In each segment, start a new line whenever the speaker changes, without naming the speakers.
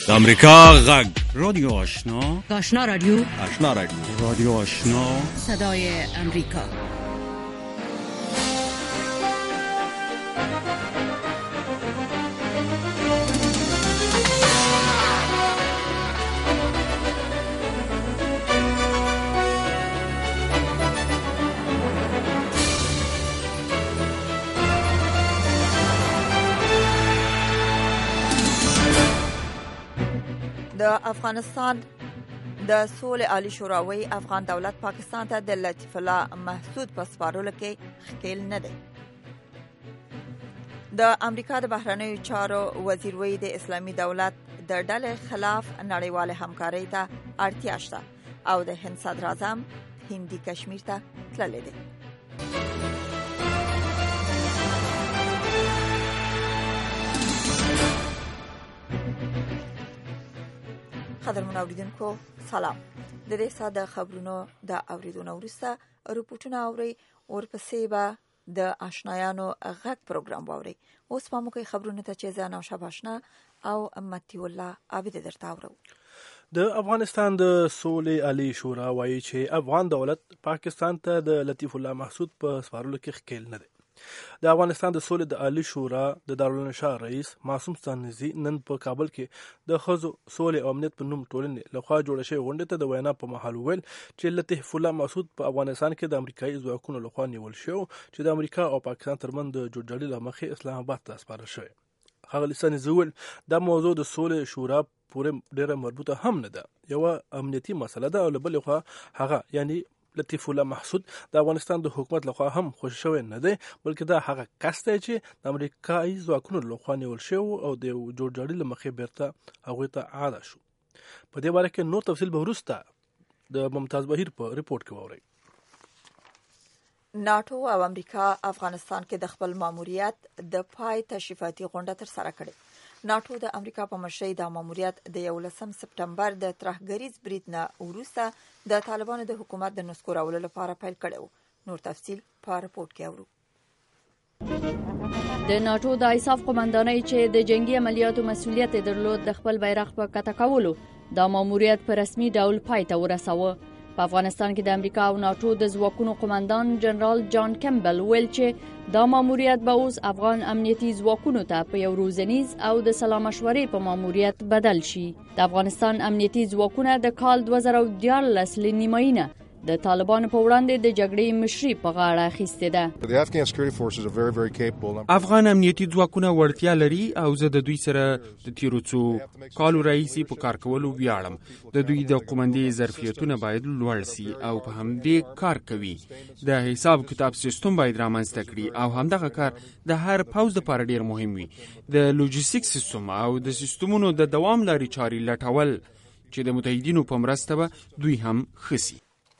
د امریکا غږ رادیو آشنا،
آشنا رادیو،
آشنا رادیو، رادیو آشنا،
صدای امریکا.
د افغانستان د سولې عالی شوراوي افغان دولت پاکستان ته د لطیف الله محسود په سپارلو کې ښکیل نه دی. د امریکا د بهرنیو چارو وزیر وی د اسلامي دولت د ډلې خلاف نړیواله همکارۍ ته اړتیا شته او د هند صدر اعظم هندي کشمیر ته تللی دی. قدرمن اوریدونکو سلام. د دې ساده خبرونو د اوریدونکو وروسته رپورټونه اوري ورپسې به د آشنایانو غږ پروګرام واوري. اوس په موږ خبرونه ته چې زه نوشا باشنا او متی الله عابد درته اورو.
د افغانستان د سولې عالی شورا وایي چې افغان دولت پاکستان ته د لطیف الله محسود په سپارلو کې ښکیل نه دی. د افغانستان د سولې د عالی شورا د دارالانشا رئیس معصوم ستانکزي نن په کابل کې د ښځو سولې او امنیت په نوم ټولنې لخوا جوړه شوې غونډې ته د وینا په مهال وویل چې لطیف الله محسود په افغانستان کې د امریکایي ځواکونو لخوا نیول شو چې د امریکا او پاکستان ترمنځ د جوړجاړي له مخې اسلام آباد ته سپارل شوی. ښاغلي ستانکزي وویل دا موضوع د سولې شورا پورې ډېره مربوطه هم نه ده. یوه امنیتي مسله ده او له بلې خوا هغه یعنی لطیف الله محسود د افغانستان د حکومت لخوا هم خوشی شوی نه دی، بلکې دا هغه کس دی چې د امریکایي ځواکونو لخوا نیول شوی او د جوړجاړي له مخې بیرته هغوی ته عاده شو. په دې باره کې نور تفصیل به وروسته د ممتاز بهیر په ریپورت کې واورئ.
ناتو او امریکا افغانستان کې د خپل ماموریت د پای تشریفاتي غونډه تر سره کړې. ناتو د امریکا په مشرۍ د ماموریت د 11 سپټمبر د ترهګریز برید نه وروسته د طالبانو د حکومت د نسکورولو لپاره پیل کړو. نور تفصیل په رپورت کې اورو.
د ناتو د ایساف قومندانۍ چې د جنگي عملیاتو مسؤلیت درلود د خپل بیرغ په کته کولو د ماموریت په رسمي ډول پای ته ورساوه. په افغانستان کې د امریکا او ناتو د ځواکونو قومندان جنرال جان کمبل ویل چې دا ماموریت به اوس افغان امنیتي ځواکونو ته په یو روزنیز او د سلا مشورې په ماموریت بدل شي. د افغانستان امنیتي ځواکونه د کال 2014 ل نیمایي نه د طالبانو په وړاندې د جګړې مشري په غاړه اخیستې ده.
افغان امنیتي ځواکونه وړتیا لري او زه د دوی سره د تیرو څو کالو راهیسې په کار کولو ویاړم. د دوی د قومندې ظرفیتونه باید لوړ سي او په همدې کار کوي. د حساب کتاب سیستم باید رامنځته کړي او همدغه کار د هر پوځ لپاره ډیر مهم وي. د لوجستیک سیستم او د سیستمونو د دوام لارې چارې لټول چې د متحدینو په مرسته به دوی هم خسي.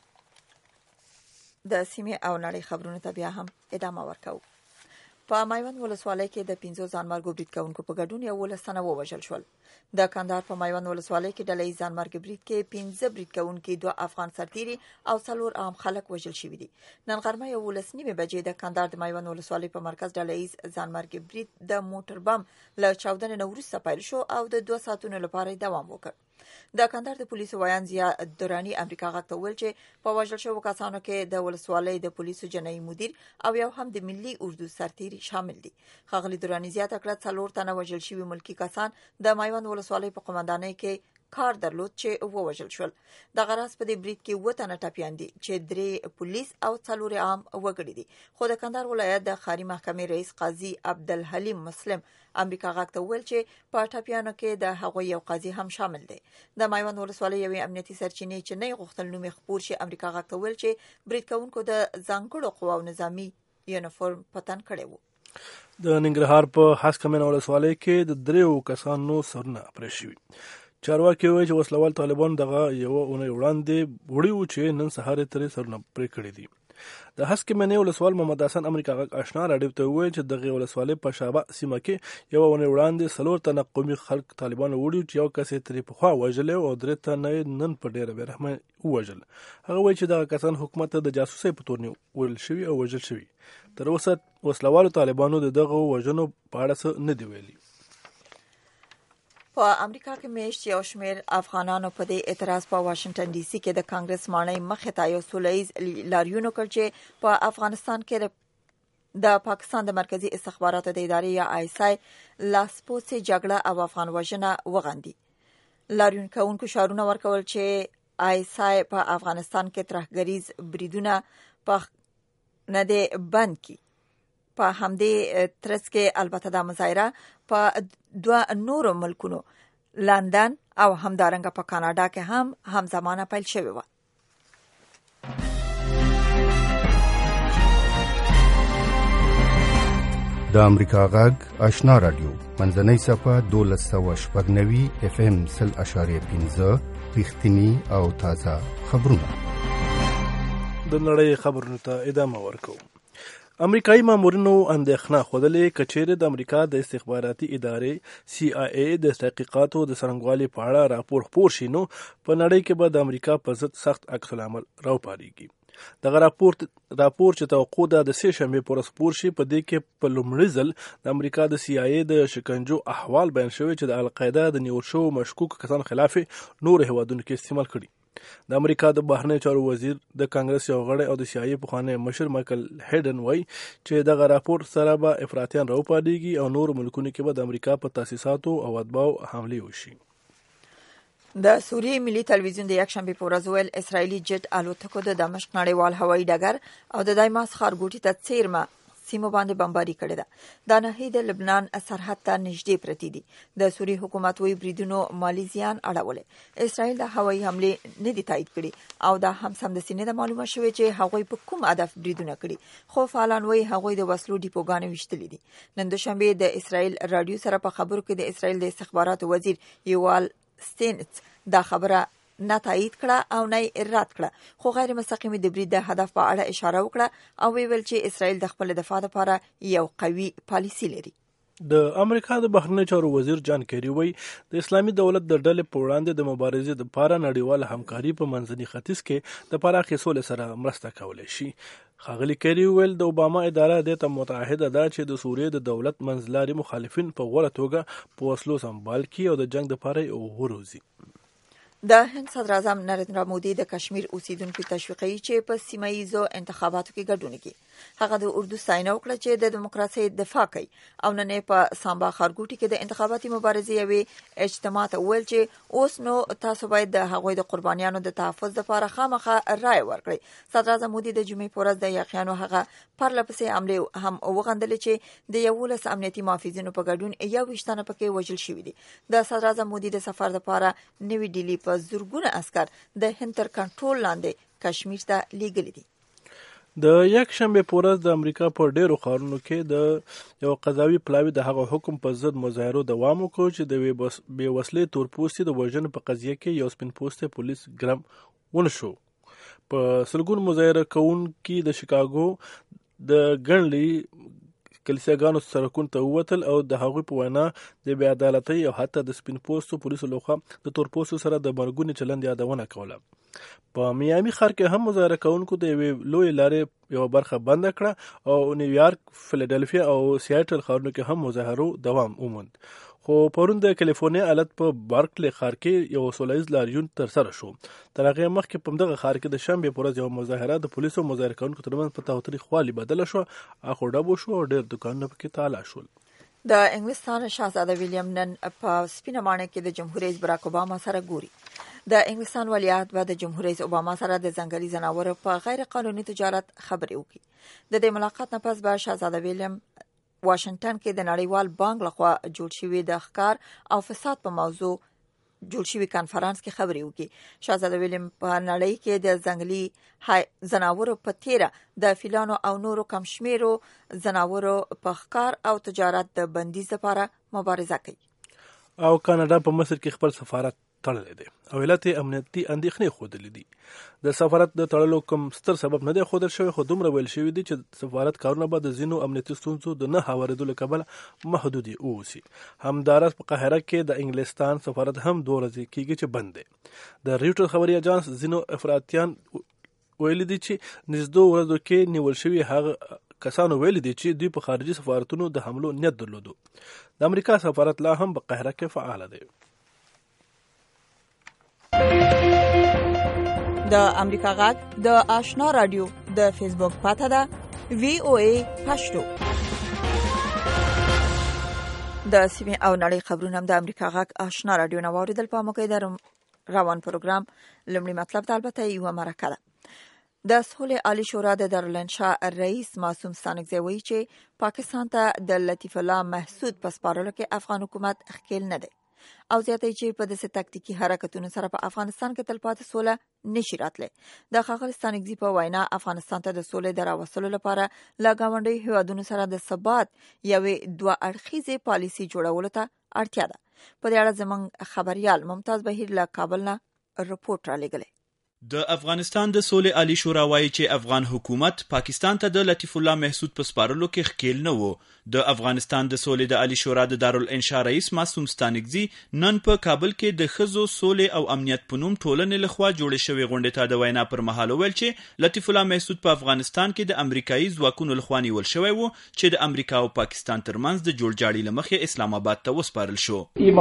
د سیمې او نړۍ خبرونو ته بیا هم ادامه ورکوو. په میوند ولسوالۍ کې د 15 ځانمرګو برید کوونکو په ګډون 11 تنه ووژل شول. د کندهار په میوند ولسوالۍ کې ډلې ځانمرګ برید کې 15 برید کوونکي 2 افغان سرتیري او 4 عام خلک وژل شوي دي. نن غرمه 11:30 بجې د کندهار د میوند ولسوالۍ په مرکز ډلې ځانمرګ برید د موټر بم له چاودنې نه وروسته پیل شو او د 2 ساعتونو لپاره دوام وکړ. د کندهار د پولیسو ویان ضیا درانی امریکا غږ ته ویل چې په وژل شوو کسانو کې د ولسوالۍ د پولیسو جنایي مدیر او یو هم د ملي اردو سرتیري شامل دي. ښاغلي درانی زیاته کړه 4 تنه وژل شوي ملکی کسان د میوند ولسوالۍ په قومندانۍ کې کار درلود چې ووژل شول. د غراس په دې برید کې 7 تنه ټپیان دي چې 3 پولیس او 4 عام وګړي دي. خو د کندهار ولایت د خاري محکمې رئیس قاضي عبدالحلیم مسلم امریکا غږ ته ویل چې په ټپیانو کې د هغوی یو قاضي هم شامل دی. د میوند ولسوالۍ یوې امنیتي سرچینې چې نه غوښتل نوم خپور شي امریکا غږ ته ویل چې برید کوونکو د ځانګړو قواو نظامی یونیفورم پتن کړی وو.
د ننګرهار په هسکمنه ولسوالۍ کې د 3 کسانو سرونه پرې شوي. چارواکي وایي چې وسلوال طالبان دغه یوه اونۍ وړاندې وړي وو چې نن سهار یې ترې سرونه پرې کړي دي. د هسکمنې ولسوال محمد حسن امریکا غږ آشنا راډیو ته وویل چې دغه ولسوالۍ په شابه سیمه کې یوه اونۍ وړاندې 4 تنه قومي خلک طالبانو وړي چې یو کس یې ترې پخوا وژلی او 3 تنه یې نن په ډېره بېرحمۍ ووژل. هغه وایي چې دغه کسان حکومت ته د جاسوسۍ په تور نیول شوي او وژل شوي. تر اوسه وسلوالو طالبانو د دغه وژنو په اړه څه نه دي ویلي.
په امریکا کې میشت یو شمېر افغانانو په دې اعتراض په واشنگټن ډي سي کې د کانګرس ماڼۍ مخې ته یو سولهییز لاریون وکړ چې په افغانستان کې د پاکستان د مرکزی استخباراتو د ادارې یا ISI لاسپوڅې جګړه او افغان وژنه وغندي. لاریون کوونکو شعارونه ورکول چې ISI په افغانستان کې ترهګریز بریدونه په نه دی بند کی. په همدې ترڅ کې البته د مظاهره په دوه نورو ملکونو لندن او همدارنګه په کاناډا کې هم همزمانه پیل شوی و.
د امریکا غږ آشنا رادیو منځنۍ صفه 1290 FM 0.5 رښتینی او تازه خبرونه.
د نړۍ خبرونو ته ادامه ورکوم. امریکایي مامورینو اندېښنه خوده کچېرې د امریکا د استخباراتي ادارې CIA د تحقیقاتو د څرنګوالي په اړه راپور خپور شي نو په نړۍ کې به د امریکا په ضد سخت عکس العمل راوپارېږي. دغه راپور چې توقع ده د سې شنبې پر ورځ خپور شي. په دې کې په لومړي ځل د امریکا د CIA د شکنجو احوال بیان شوی چې د القاعده د نیول شوو مشکوک کسانو خلاف نور هیوادونو کې استعمال کړي. د امریکا د بهرنیو چارو وزیر د کانګرس یو غړی او د CIA پخوانی مشر مایکل هیډن وایي چې دغه راپور سره به افراطیان راوپارېږي او نور ملکونو کې به د امریکا په تاسیساتو او اتباعو حملې وشي.
د سوریې ملي تلویزیون د یکشنبې په ورځ ویل اسرایلی جټ الوتکو د دمشق نړیوال هوایي ډګر او د دایماس ښارګوټي ته څیرمه سیمو باندې بمباري کړې ده. دا ناحیې د لبنان سرحد ته نږدې پرتې دي. د سوریې حکومت وایي بریدونو مالي زیان اړولی. اسرایل د هوایي حملې نه دي تایید کړي او دا هم سمدستي نه ده معلومه شوې چې هغوی په کوم هدف بریدونه کړي. خو فعالان وایي هغوی د وسلو ډیپوګانې ویشتلې دي. نن دوشنبه د اسرایل رادیو سره په خبرو کې د اسرایل د استخباراتو وزیر یوال ستینز دا خبره نه تایید کړه او نه رد کړه، خو غیر مستقیمي د برید د هدف په اړه اشاره وکړه او ویل چې اسرائیل د خپل دفاع لپاره یو قوي پالیسي لري.
د امریکا د بهرنیو چارو وزیر جان کیری وایي د اسلامي دولت د ډلې په وړاندې د مبارزې لپاره نړیواله همکاري په منځني ختیځ کې د پراخې سولې سره مرسته کولی شي. ښاغلي کیری ویل د اوباما اداره دې ته متعهده ده چې د سوریې د دولت منځلاري مخالفین په غوره توګه په وسلو سمبال کړي او د جنگ لپاره یې وروزي.
د هند صدر اعظم نریندرا مودي د کشمیر اوسیدونکو تشویقوي چې په سیمه ییزو انتخاباتو کې ګډون وکړي. هغه د اردو ستاینه وکړه چې د دیموکراسۍ دفاع کوي او نن په سامبا ښارګوټي کې د انتخاباتي مبارزې یوې اجتماع ته وویل چې اوس نو تاسو باید د هغوی د قربانیانو د تحفظ لپاره خامخا رایه ورکړئ. صدر اعظم مودي د جمعې په ورځ د یاقیانو هغه پرلپسې حملې هم وغندلې چې د 11 امنیتي محافظینو په ګډون 21 تنه پکې وژل شوي دي. د صدر اعظم مودي د سفر لپاره نوې ډیلی په زرګونه عسكر د هند تر کنټرول لاندې کشمیر ته لیږلي دي.
د یکشنبه په ورځ د امریکا په ډیرو ښارونو کې د یو قضاوي پلاوي د هغه حکم په ضد مظاهرو دوام وکړ چې د بې وسلې تورپوستي د وژنې په قضیه کې یو سپین پوسته پولیس ګرم ونشو. په سلګون مظاهره کوونکي د شیکاګو د ګڼلي کلیساګانو سرکون ته ووتل او د هغوی په وینا د بې عدالتۍ او حتی د سپین پوستو پولیسو لخوا د تور پوستو سره د مرګونې چلند یادونه کوله. په میامي ښار کې هم مظاهره کوونکو د یوې لویې لارې یوه برخه بنده کړه او نیویارک، فیلادلفیا او سیاټل ښارونو کې هم مظاهرو دوام وموند. خو پرون د کالیفورنیا ایالت په بارکلی ښار کې یو سولهییز لاریون ترسره شو. تر هغې مخکې په همدغه ښار کې د شنبې په ورځ یوه مظاهره د پولیسو او مظاهره کوونکو ترمنځ په تاوتریخوالي بدله شوه. اخو ډب وشو او ډېر دوکانونه پکې تالا شول.
د انګلستان شاهزاده ویلیام نن په سپینه ماڼۍ کې د جمهور رئیس براک اوباما سره ګوري. د انګلستان ولیعهد به د جمهور رئیس اوباما سره د ځنګلي ځناورو په غیر قانوني تجارت خبرې وکړي. د دې ملاقات نه پس به شاهزاده ویلیام واشنگټن کې د نړیوال بانک لخوا جوړ شوی د ښکار او فساد په موضوع جوړ شوی کانفرنس کې خبرې وکړي. شاهزاده ویلیام په نړۍ کې د ځنګلي ځناورو په تیره د فیلانو او نورو کم شمیرو ځناورو په ښکار او تجارت د بندیز لپاره مبارزه کوي.
او کاناډا په مصر کې خپل سفارت تړلی دی او علت یې امنیتي اندېښنې ښودلې دي. د سفارت د تړلو کوم ستر سبب نه دی ښودل شوی، خو دومره ویل شوي دي چې سفارت کارونه به د ځینو امنیتي ستونزو د نه هوارېدو له کبله محدودې اوسي. همداراز په قاهره کې د انګلستان سفارت هم 2 ورځې کېږي چې بند دی. د ریوټر خبري اجانس ځینو افراطیان ویلي دي چې نږدې ورځو کې نیول شوي هغه کسانو ویلي دي چې دوی په خارجي سفارتونو د حملو نیت درلودو. د امریکا سفارت لا هم په قاهره کې فعال دی.
د امریکا غږ د آشنا رادیو د فیسبوک پاڼه ده VOA پښتو. د سیمه او نړۍ خبرونه د امریکا غږ آشنا رادیو نو اوریدل په موقع در روان پروګرام لمړی مطلب د البته یو مرکه ده. د صلح عالی شورا د دارالانشا رئیس معصوم ستانکزی وایي چې پاکستان ته د لطیف الله محسود په سپارلو کې افغان حکومت ښکیل نه دی او زیاتې چې په داسې تکتیکي حرکتونو سره په افغانستان کې تلپاتې سوله نشي راتلی. د ښاغلي ستانکزي په وینا افغانستان ته د سولې د راوستلو لپاره له ګاونډیو هیوادونو سره د ثبات یوې دوه اړخیزې پالیسي جوړولو ته اړتیا ده. په دې اړه زموږ خبريال ممتاز بهیر له کابل نه رپورټ را لېږلی.
د افغانستان د صلح عالی شورا وایي چې افغان حکومت پاکستان ته د لطیف الله محسود په سپارلو کې ښکیل نه وو. د افغانستان د صلح د عالی شورا د دارالانشا رئیس معصوم ستانکزي نن په کابل کې د ښځو صلح او امنیت په نوم ټولنې لخوا جوړې شوې غونډې ته د وینا پر مهال ویل چې لطیف الله محسود په افغانستان کې د امریکایي ځواکونو لخوا نیول شوی وو چې د امریکا او پاکستان ترمنځ د جوړجاړي لمخې اسلام آباد ته وسپارل شو.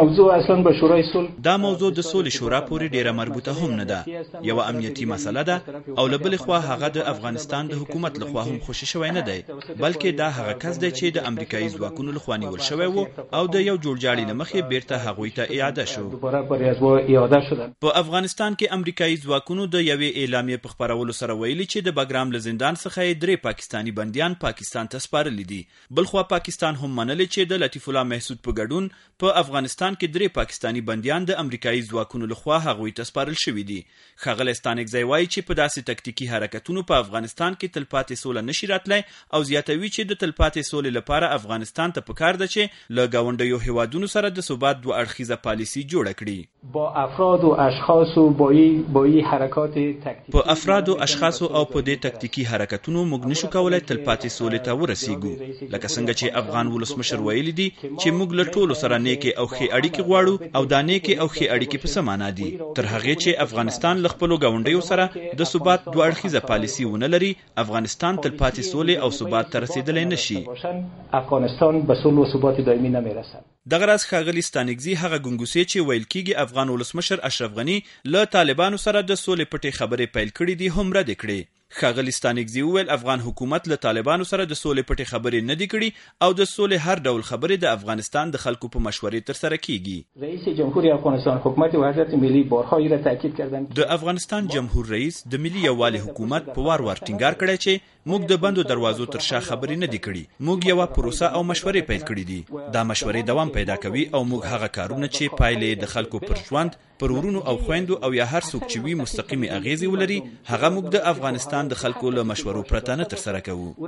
دا موضوع د صلح شورا پورې ډیره مربوطه هم نه ده. یو امنیتي مسله ده او له بل خوا هغه د افغانستان د حکومت لخوا هم خوشی شوی نه دی، بلکې دا هغه کس دی چې د امریکایي ځواکونو لخوا نیول شوی وو او د یو جوړجاړي لمخې بیرته هغوی ته اعاده شو. په افغانستان کې امریکایي ځواکونو د یوې اعلامیې په خپرولو سره ویلي چې د بګرام له زندان څخه 3 پاکستانی بندیان پاکستان ته سپارلي دي. بلخوا پاکستان هم منلي چې د لطیف الله محسود په ګډون په افغانستان کې 3 پاکستانی بندیان د امریکایي ځواکونو لخوا هغوی ته سپارل شوي دي. ښاغلی ستانکزی وایي چې په داسې تکتیکي حرکتونو په افغانستان کې تلپاتې سوله نشي راتلی او زیاتوي چې د تلپاتې سولې لپاره افغانستان ته پکار ده چې له ګاونډیو هیوادونو سره د ثبات دوه اړخیزه پالیسي جوړه کړي. په افراد او اشخاص او په دې تکتیکي حرکتونو موږ نشو کولای تلپاتې سولې ته ورسیږو. لکه څنګه چې افغان ولسمشر ویلي دي چې موږ له ټولو سره نیکې او ښې اړیکې غواړو او دا نیکې او ښې اړیکې په څه معنا دي؟ تر هغې چې افغانستان له خپلو ګاونډیو سره د ثبات دوه اړخیزه پالیسي ونه لري، افغانستان تلپاتې سولې او ثبات ته رسیدلی نشي. دغه راز ښاغلي ستانکزي هغه ګنګوسې چې ویل کېږي افغان ولسمشر اشرف غني له طالبانو سره د سولې پټې خبرې پیل کړې دي هم رد کړې. ښاغلي ستانکزي وویل افغان حکومت له طالبانو سره د سولې پټې خبرې نه دي کړي او د سولې هر ډول خبرې د افغانستان د خلکو په مشورې ترسره کیږي. د افغانستان جمهور رئیس د ملي یووالي حکومت په وار ټینګار کړی چې موږ د بندو دروازو تر شا خبرې نه دي کړي، موږ یو پروسه او مشورې پیل کړې دي. دا مشورې دوام پیدا کوي او موږ هغه کارونه چې پایلې د خلکو پر ژوند، پر ورونو او خويندو او یا هر څوک چې وي مستقیمي اغیزې ولري، هغه موږ د افغانستان د خلکو له مشورو پرته نه ترسره کوو. له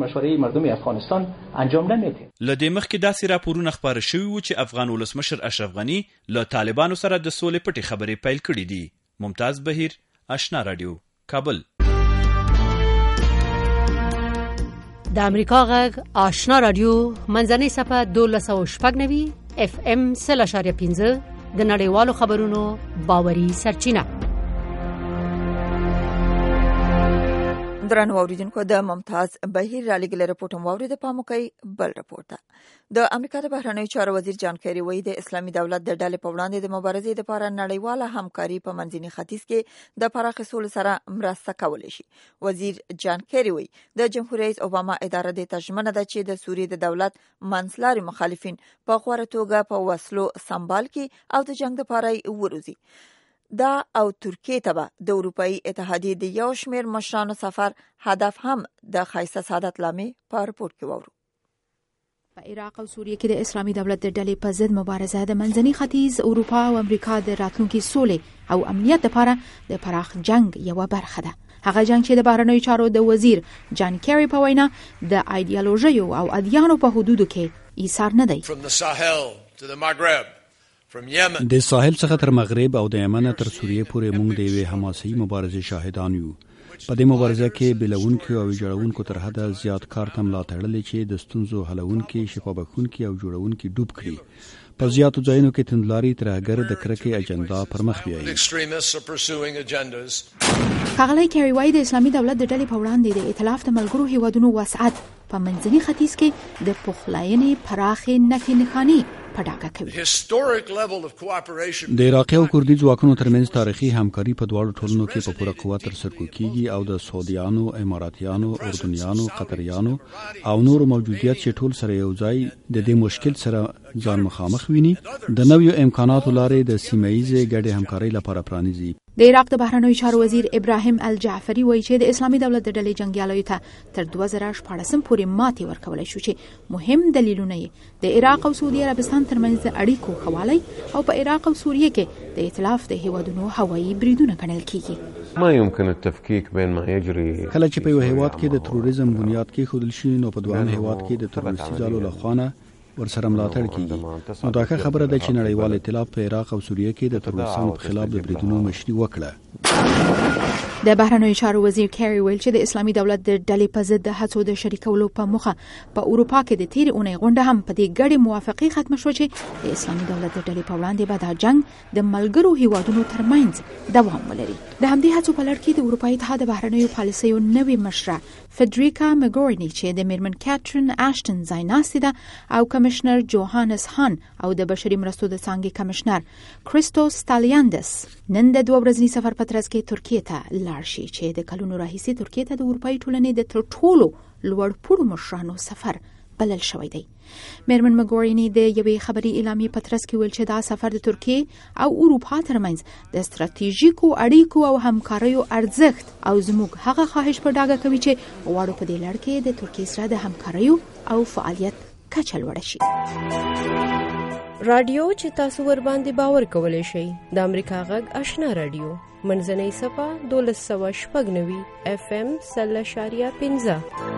دې مخکې داسې راپورونه خپاره شوي وو چې افغان ولسمشر اشرف غني له طالبانو سره د سولې پټې خبرې پیل کړې دي. ممتاز بهیر، آشنا رادیو، کابل.
د امریکا غږ آشنا رادیو منځنۍ صفحه 1290 FM 0.5 د نړیوالو خبرونو باوري سرچینه.
درنو اوریدونکو د ممتاز بهیر را لګل رپورټ مو اورید په موقع بل رپورټ. د امریکا د بهرنیو چارو وزیر جان کیری وایي د اسلامي دولت د ډلې په وړاندې د مبارزې لپاره نړیواله همکاري په منځني ختیځ کې د پراخې سولې سره مرسته کولی شي. وزیر جان کیری وایي د جمهور رئیس اوباما اداره د تجمنه ده چې د سوریې د دولت منځلاري مخالفین په غوړه توګه په وسلو سمبال کې او د جنگ لپاره وروزي. دا او ترکیه ته به د اروپאי اتحادیې د یو شمېر مشرانو سفر هدف هم د خایسته سعادت لامې په رپورټ کې وورو.
په عراق او سوریه کې د اسلامي دولت د ډلې په ضد مبارزه د منځني ختیځ، اروپا او امریکا د راتلونکي سولې او امنیت لپاره د پراخ جنگ یو برخه ده. هغه جنگ چې د بهرنیو چارو د وزیر جان کیری په وینا د ایدئولوژیو او ادیانو په حدودو کې ایثار نه دی.
د ساحل څخه تر مغرب او د یمن تر سوریه پورې موږ د یوې حماسي مبارزې شاهدان یو. په دې مبارزه کې بلونکو او جوړونکو تر حده زیات کار ته ملا تړلې چې د ستونزو حلونکو، شفابخونکو او جوړونکو ډوب کړي. په زیاتو ځایونو کې تندلاري ترهګر د کرکې اجنډا پر مخ بیایي.
ښاغلی کیری وایي د اسلامي دولت د ډلې په وړاندې د ائتلاف د ملګرو هیوادونو وسعت په منځني ختیځ کې د پخلاینې پراخې نښې نښانې په ډاګه کوي.
د عراقي او کردي ځواکونو ترمنځ تاریخي همکاري په دواړو ټولنو کې په پوره قوت ترسره کیږي او د سعودیانو، اماراتیانو، اردنیانو، قطریانو او نورو موجودیت چې ټول سره یو ځای د دې مشکل سره ځان مخامخ ویني د نویو امکاناتو لارې د سیمه‌ایزې ګډې همکارۍ لپاره پرانیزي.
د عراق د بهرنیو چارو وزیر ابراهیم الجعفری وایي چې د اسلامي دولت د ډلې جنگیالیو ته تر 2014 پورې ماتې ورکولای شو چې مهم دلیلونه یې د عراق او سعودي عربستان ترمنځ د اړیکو خوالی او په عراق او سوریه کې د ائتلاف د هیوادونو هوایي بریدونه ګڼل کیږي.
ما يمكن التفكيك بين ما يجري
کله چې په یو هیواد کې د تروریزم بنیاد کې خودل شي نو په دوام هیواد کې د تروریستي ځالو لخوا ورسره ملاتړ کیږي. نو دا خبره ده چې نړیوال ائتلاف په عراق او سوریه کې د تروریستانو په خلاف د بریدونو مشري وکړه.
د بهرنیو چارو وزیر کیری ویل چې د اسلامي دولت د ډلې په ضد د هڅو د شریکولو په موخه په اروپا کې د تیر اونۍ غونډه هم په دې ګډې موافقه ختم شو چې د اسلامي دولت د ډلې په وړاندې به دا جنگ د ملګرو هیوادونو ترمنځ دوام ولري. د همدې هڅو په لړ کې د اروپایي اتحاد د بهرنیو پالیسیو نوې مشره فدریکا مګورینی چې د میرمن کاترین آشټن ځای ناستې ده او کمشنر جوهانس هان او د بشري مرستو د څانګې کمشنر کریستوس ستالیاندس نن د 2 ورځني سفر په ترڅ کې ترکیه ته لاړ شي چې د کلونو راهیسې ترکیه ته د اروپایي ټولنې د تر ټولو لوړ پوړو مشرانو سفر بلل شوی دی. میرمن مګورینی د یوې خبري اعلامیې په ترڅ کې ویل چې دا سفر د ترکیه او اروپا ترمنځ د ستراتیژیکو اړیکو او همکاریو ارزښت او زموږ هغه خواهش په ډاګه کوي چې غواړو په دې لړ کې د ترکیه سره د همکاریو او فعالیت کچه لوړه شي.
رادیو چې تاسو ور باندې باور کولای شئ د امریکا غږ آشنا رادیو منځنۍ صفه 1290 FM 0.15.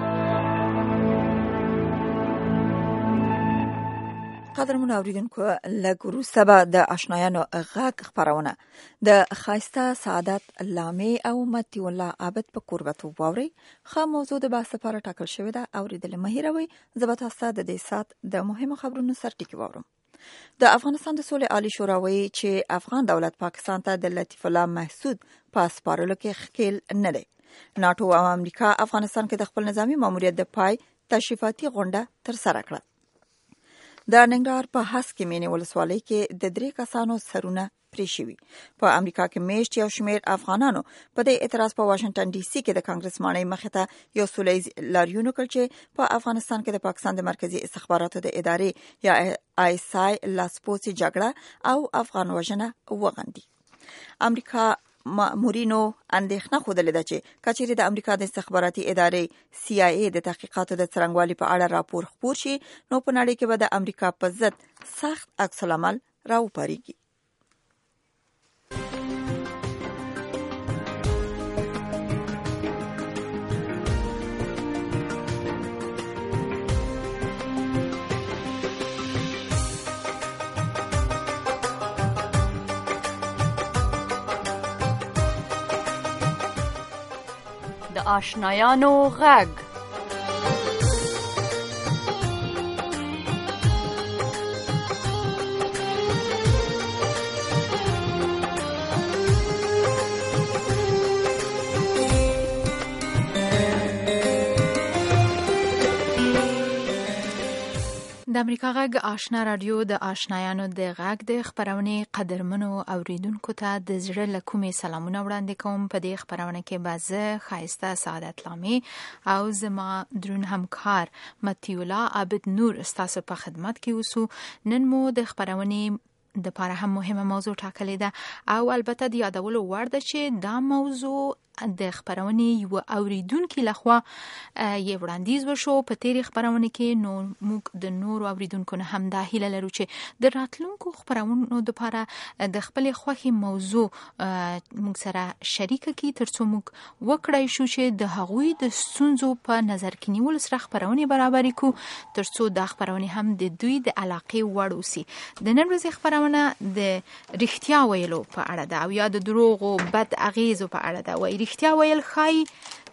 قدرمن اوریدونکو لږ وروسته به د آشنایانو غږ خپرونه د خایسته سعادت لامې او متي الله عابد په قربتو واوري. خو موضوع د بحث لپاره ټاکل شوې ده. اوریدل مهیروي زبات تاسو د دې سات د مهمو خبرونو سرټکی واورم. د افغانستان د سولې عالی شورا وایي چې افغان دولت پاکستان ته د لطیف الله محسود پاس پارلو کې خکیل نه دی. ناتو او امریکا افغانستان کې د خپل نظامی ماموریت د پای تشریفاتي غونډه تر سره کړه. د ننګرهار په هسک مینې ولسوالۍ کې د 3 کسانو سرونه پرې شوي. په امریکا کې میشت یو شمېر افغانانو په دې اعتراض په واشنگټن ډي سي کې د کانګرس ماڼۍ مخې ته یو سولیز لاریون وکړ چې په افغانستان کې د پاکستان د مرکزی استخباراتو د ادارې یا ISI لاسپوڅي جګړه او افغان وژنه وغندي. امریکا مامورینو اندېښنه خوده لیده چې کچېرې د امریکا د استخباراتي ادارې CIA د تحقیقاتو د څرنګوالي په اړه راپور خپور شي نو په نړۍ کې به د امریکا په ضد سخت عکس العمل راوپاریږي.
د آشنایانو غږ
د امریکا غږ آشنا رادیو د آشنایانو د غږ د خبرونې قدرمنو اوریدونکو ته د زړه له کومې سلامونه وړاندې کوم. په دې خبرونه کې به زه خایسته سعادت لامې او زما درون همکار متي الله عابد نور ستاسو په خدمت کې اوسو. نن مو د خبرونې د لپاره هم مهمه موضوع ټاکلې ده او البته د یادولو وړ ده چې دا موضوع د خبرونې یو اوریدونکو لخوا یې وړاندیز وشو په تیری خبرونه کې. نو موږ د نور اوریدونکو نه هم دا هیله لرو چې د راتلونکو خبرونو لپاره د خپل خوښي موضوع موږ سره شریک کړي ترڅو موږ وکړای شو چې د هغوی د ستونزو په نظر کې نیول سره خبرونه برابر کړو ترڅو دا خبرونه هم د دوی د علاقې وړ وسی. د نن ورځې خبرونه د رښتیا ویلو په اړه ده او یا د دروغ او بد اغیزو په اړه ده. رښتیا ویل خای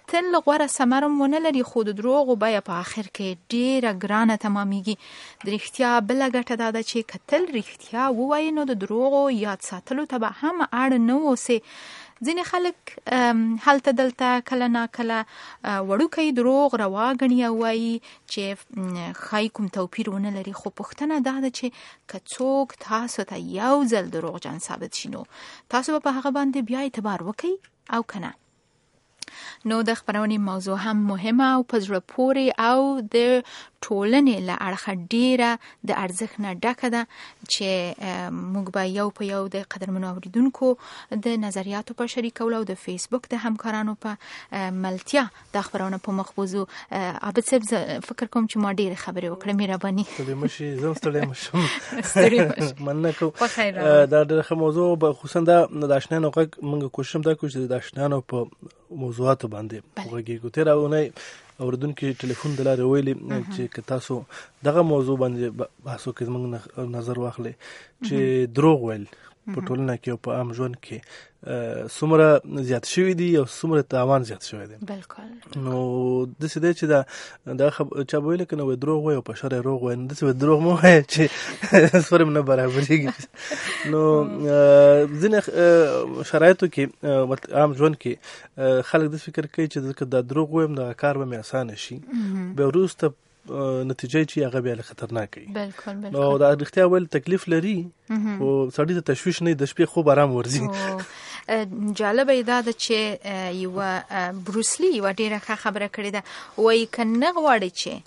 تل غوره ثمر ونه لري خو د دروغو بیه په آخر کې ډیره ګرانه تمامیږي. د رښتیا بله ګټه دا ده چې که تل رښتیا ووایي نو د دروغو یاد ساتلو ته به هم اړ نه اوسې. ځینې خلک هلته دلته کله ناکله وړوکی دروغ روا ګڼي او وایي چې ښایي کوم توپیر ونه لري، خو پوښتنه دا ده چې که څوک تاسو ته یو ځل دروغجن ثابت شي نو تاسو به په هغه باندې بیا اعتبار وکئ او که نه. نو د خپرونې موضوع هم مهمه او په زړه پورې او د ټولنې له اړخه ډیره د ارزښت نه ډکه ده چې موږ به یو په یو د قدرمنو اوریدونکو د نظریاتو په شریکولو او د فیسبوک د همکارانو په ملتیا د خپرونه په مخ بوزو. عابد صاحب فکر کوم چې ما ډیره خبرې وکړې، مهرباني.
ستړی مشم مننه کوم. دا ډېره موضوع خصوصا د آشنایانو غږ موږ کوشش هم دا کوو چې د آشنایانو په موضوعاتو باندې وغږیږو. تېره اونۍ اوریدونکي ټلیفون د لارې ویلي چې که تاسو دغه موضوع باندې بحث وکړئ، زموږ نظر واخلئ چې دروغ ویل په ټولنه کې او په عام ژوند کې څومره زیات شوي دي او څومره تاوان زیات شوی دی.
بالکل.
نو داسې دی چې دا چا به ویلي که نه وایي دروغ وایي او په شر یې روغ وایي، نو داسې وایي دروغ مه وایه چې سور نه برابرېږي. نو ځینې شرایطو کې عام ژوند کې خلک داسې فکر کوي چې که دا دروغ وایم دغه کار به مې اسانه شي، بیا وروسته نتیجه چې هغه بیا خطرناک وي.
بالکل.
نو دا رښتیا ویل تکلیف لري خو سړي ته تشویش نه، د شپې خوب آرام ورځي.
جالبه دا ده چې یوه بروسلی یوه ډیره ښه خبره کړې ده، وایي که نه غواړې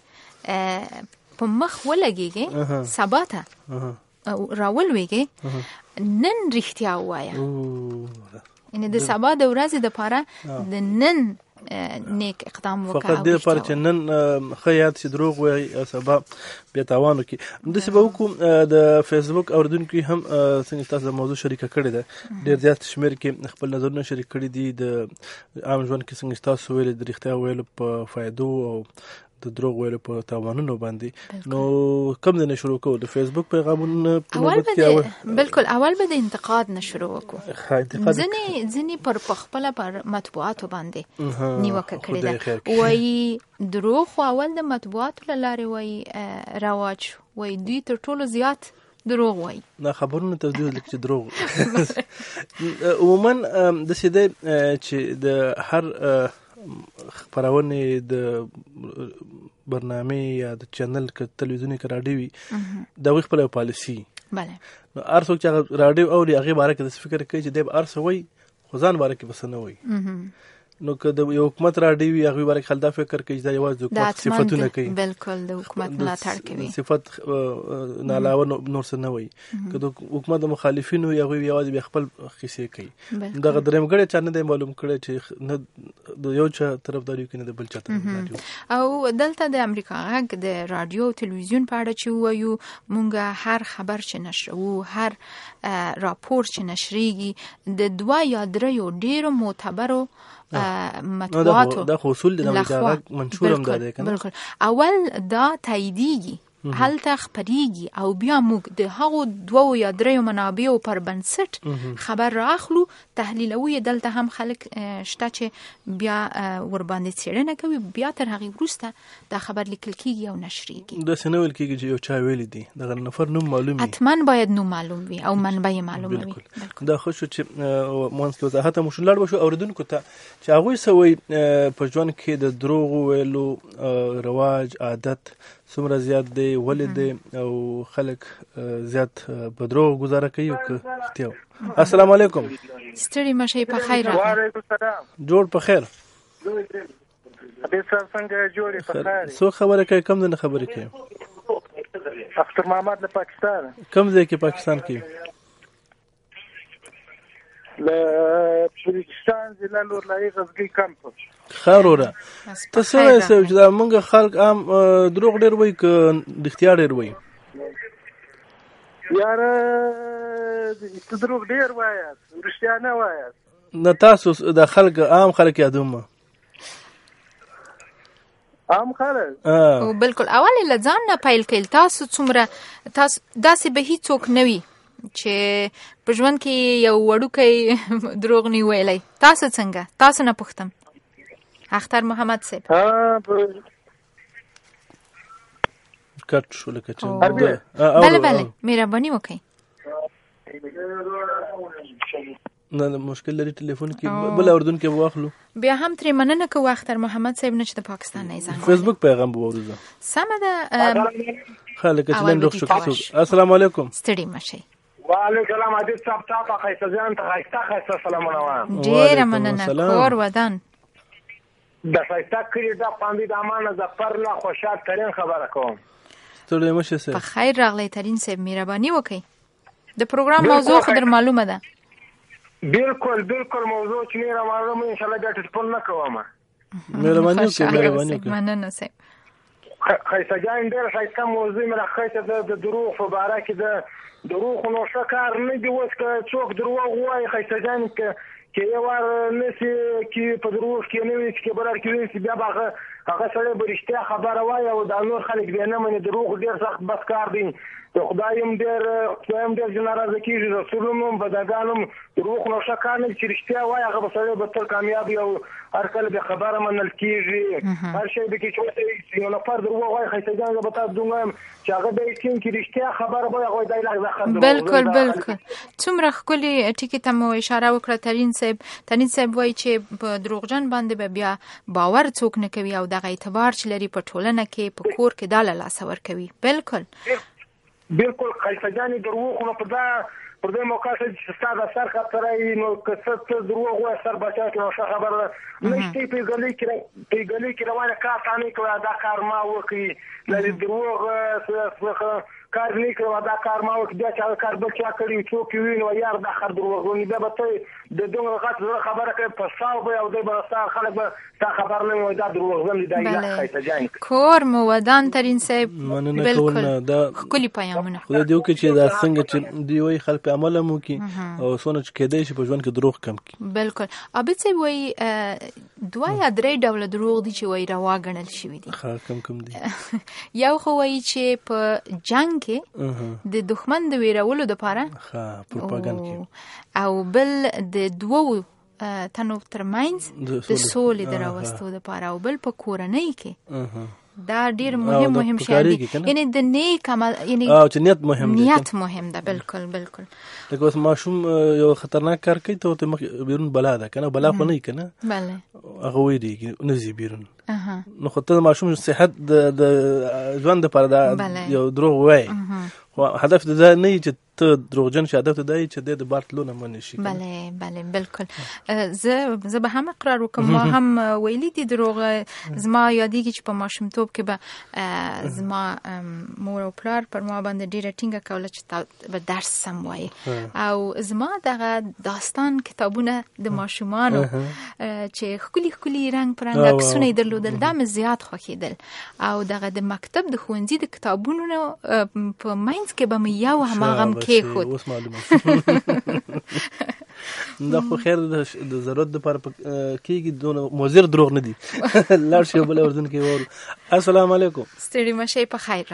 چې په مخ ولګېږې سبا ته راولوېږې نن رښتیا ووایه. یعنې د سبا د ورځې دپاره د نن نیک اقدام وکړه،
فقط دې لپاره چې نن ښه یاد شي دروغ وایي او سبا بیا تاوان وکړي. داسې به وکړو د فیسبوک اوریدونکي هم څنګه تاسو د موضوع شریکه کړې ده، ډېر زیات شمېر کې خپل نظرونه شریک کړي دي د عام ژوند کې څنګه تاسو ویلي د رښتیا ویلو په فایدو او د دروغ ویلو په تاوانونو باندې. نو کوم ځای نه شروع کوو؟ د فیسبوک پیغامونه په نوبت کې
بالکل اول به د انتقاد نه شروع وکړو. ځینې پر خپله پر مطبوعاتو باندې نیوکه کړې ده، وایي دروغ خو اول د مطبوعاتو له لارې وایي رواج شو، وایي دوی تر ټولو زیات دروغ وایي.
نه خبرونه تر دې چې دروغ عموما داسې دی چې د هر خپرونې د برنامه یا د چینل که تلویزیوني که راډیو وي د هغوی خپله پالیسي.
بله.
نو هر څوک چې هغه راډیو اوري هغې باره کې داسې فکر کوي چې دی به هر څه وایي خو ځان باره کې به څه نه وایي. نو که د یو حکومت راډیو وي هغوی باره کې خلک دا فکر کوي چې دا یوازې د حکومت صفتونه کوي.
بالکل د حکومت ملاتړ کوي،
صفت نه علاوه نور څه نه وایي. که د حکومت د مخالفینو وي هغوی یوازې بیا خپل کیسې کوي. دغه درېمګړی چا نه دی معلوم کړی چې نه د یو چا طرفداري کوي نه د بل چا طرفداري.
او دلته د امریکا غږ د راډیو او تلویزیون په اړه چې ووایو، مونږ هر خبر چې نشروو، هر راپور چې نشریږي د 2 یا 3 ډیرو معتبرو مطبوعاتو
دا اصول د امریکا غږ منشور هم دا دی کنه.
بالکل. اول دا تاییدیږي، هلته خپریږي او بیا موږ د هغو 2 یا 3 منابعو پر بنسټ خبر راخلو، تحلیلوي. دلته هم خلک شته چې بیا ور باندې څېړنه کوي، بیا تر هغې وروسته دا خبر لیکل کیږي او نشریږي.
داسې نه ویل کیږي چې یو چا ویلي دي، دغه نفر نوم معلوم وي،
حتما باید نوم معلوم وي او منبع یې معلومه وي.
دا ښه شو چې منځ کې وضاحت هم وشو. لاړ به شو اوریدونکو ته چې هغوی څه وایي په ژوند کې د دروغو ویلو رواج عادت څومره زیات دی، ولې دی او خلک زیات په دروغو ګزاره کوي او که رښتیا. السلام علیکم.
ستړي مه شئ، په خیر راغلی.
وعلیکم السلام.
جوړ په خیر.
حبیب صاحب څنګه جوړې په خیر؟
څوک خبرې کوي؟ کوم ځای نه خبرې کوي؟
اختر محمد له پاکستان.
کوم ځای کې پاکستان کې؟
له بلوچستان ضلع لورلايي غزګي کمپ.
خاروره ته څه وایې چې دا موږ خلک عام دروغ ډېر وایي که رښتیا ډېر وایي؟
یاره ته دروغ ډېر وایاست، رښتیا نه وایاست.
نه تاسو د خلک عام خلک یادوم
عام خلک
بالکل اول له ځان نه پیل کړئ. تاسو څومره تاسو داسې به هیڅوک نه وي چې په ژوند کې یو وړوکی دروغ نه ویلی. تاسو څنګه؟ تاسو نه پوښتم. اختر محمد صاحب
کټ شو لکه چې
بله بله مهرباني وکړئ
نه مشکل لري ټلیفون کې بل اردن کې واخلو
بیا هم ترې مننه کوو اختر محمد صاحب نه چې د پاکستان نه ځان
فیسبوک پیغام وروزه
سمه ده
خلک چې نن روښ شو السلام علیکم
ستړي مشي
وعلیکم السلام عزیز صاحب تاسو خیسه ځان ته خیسه سلامونه وایم
ډیر مننه کور ودان
د خیسه کړي د پاندې د امانه ظفر لا خوشحال ترين خبره کوم
ستړي مشي سه
په خیر راغلی ترين صاحب مهرباني وکړئ د پروګرام موضوع خو در معلومه ده
بالکل موضوع چې نه راوړم ان شاء الله د ټلیفون نه کوم
مهرباني وکړئ
مننه صاحب
خیسه جان ډیر خیسه موضوع مې راخیسه د دروغ په باره کې د دروغ نو شکار نه دی وس ک څوک دروغ وایي خیسه جان کې یو ور نسی کې په دروغ کې نه وي چې بلار کې وي بیا هغه سره برښتیا خبره وایي او د نور خلک به نه مني دروغ ډیر سخت بس کار دی خدایم ډیر جنرال کیږي رسولم بدګانم دروغ نو شکار نه چې رښتیا وایي هغه سره به تر کامیاب او هر کله به خبره منل کیږي هر شی به کې چې یو نفر دروغ وایي خیسه جان به تاسو دوم چې هغه د کې رښتیا خبره وایي هغه دای لږ
بالکل څومره خولي ټکی ته مو اشاره وکړه ترين صاحب وایي چې په دروغجن باندې به بیا باور څوک نه کوي او دغه اعتبار چې لري په ټولنه کې په کور کې داله لاس ور کوي بالکل
خیسه جان دروغ نو په دې موقع چې ستاسو سر خطرای نو کڅت دروغ و سر بچا کې نو خبره نشته په ګلې کې روانه کار تانه کړه دا کار ما وکړي لږ دروغ کار نه کړو دا کار ما وکړ دا چې کار به چا کړی څوک ویني او یار د خر دروغونی دا به ته د دوه غټ خبره کوي په صاحب او د برستا خلک به تا خبر نه وي دا دروغ دی دا خیسه جان
کور مو ودان ترين صاحب
بالکل دا
خولي پیغامونه
خو دیو کې چې دا څنګه چې دی وای خلک عمل مو کی او سونه چې کېدای شي په ژوند کې دروغ کم کی
بالکل ابي څه وای دوه یا درې ډول دروغ دي چې وای روا غنل شي دي
کم دي
یو خو وای چې په جنگ کې د دښمن د ویرولو لپاره
پروپاګاندا
او بل د دوو تنو ترمنځ د سولې دراوستو لپاره او بل په کورنۍ کې دا ډیر مهم شی دی یعنی د نیک عمل یعنی نیت مهم ده بالکل
لکه اوس ماشوم یو خطرناک کار کوي ته بیرون بلا ده کنه بلا خو نه کنه
بله
هغه وی دی نزي بیرون نو خو ته ماشوم صحت د ژوند لپاره دا یو دروغ وای خو هدف دا نه چې ته دروغجن شې هدف دا چې د بارتلونه منی شي
بله بالکل زه به هم اقرار وکم ما هم ویلي دي دروغ زما یادېږي چې په ماشومتوب کې به زما مور او پلار پر ما باندې ډیره ټینګه کوله چې به درس سم وایي او زما دغه داستان کتابونه د ماشومانو چې ښکلي رنګ په رنګ عکسونه یې درلودل دا مې زیات خوښېدل او دغه د مکتب د ښوونځي د کتابونو په منځ کې به مې یو هماغه کېښود
اوس معلومه دا خو خیر د ضرورت لپاره کېږي دونه مضر دروغ نه دي لاړ شي بل اردن کې ور السلام علیکم
ستړي مشه په خیر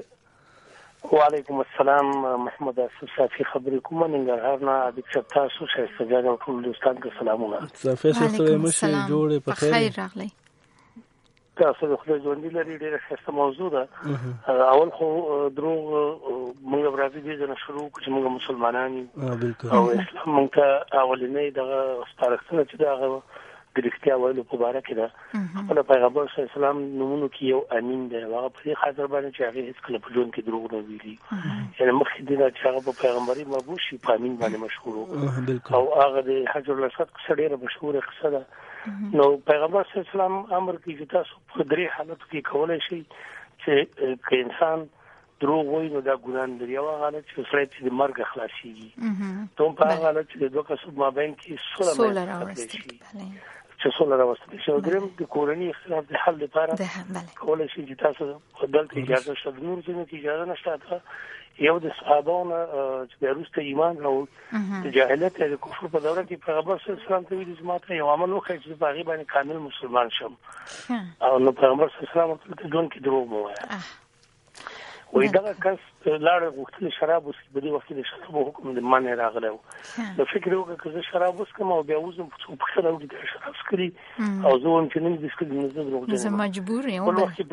وعلیکم السلام محمد اسف صافي خبرې کوم ننګرهار نه ابي څتا سو شایسته جان ټول دوستان ته سلامونه
صافي ستړي مشه جوړې په
خیر راغلی
تاسو د خپل ژوند لري ډېر ښه موضوع ده اول خو دروغ موږ راځي دې نه شروع چې موږ مسلمانان او اسلام موږ ته اولنې دغه ستارښتنه چې دغه د رښتیا ویلو په اړه کې ده خپل پیغمبر صلی الله علیه وسلم نومونو کې یو امین دی هغه په خاطر باندې چې هغه هیڅ کله په ژوند کې دروغ نه ویلي یعنی مخکې دی چې هغه په پیغمبري مبوشي په امین باندې مشهور او هغه د حجر الاسود څخه ډېر مشهور قصه ده نو پیغمبر صلی الله علیه وسلم امر کوي چې تاسو په درې حالت کې کولای شئ چې انسان دروغ وایي نو دا ګناه نه دی او هغه حالت چې سړی چې د مرګ خلاصيږي ته په هغه حالت چې د دوه کسو مابین کې سوله راوستل چې سوله راوستل شي او دریم د کورنۍ اختلاف د حل لپاره کولای شي چې تاسو دلته اجازه شته نور څه اجازه نشته یو د صحابانو چې د روسته ایمان او د جاهلیت او کفر په دوره کې پیغمبر صلی الله علیه وسلم ته ویل چې ماته یو عمل وکړي چې په هغه باندې کامل مسلمان شم او نو پیغمبر صلی الله علیه وسلم ته ځون کې دروغ مو وایي وای دا کس لاړ غوښتل شراب وسکي په دې وخت کې د شراب حکم د منع راغلی و د فکر وکړه چې زه شراب وسکم او بیا وزم په خپل او د شراب سکري او زه هم چې نه دې سکري نه زه دروغجن
زه مجبور یم
بل وخت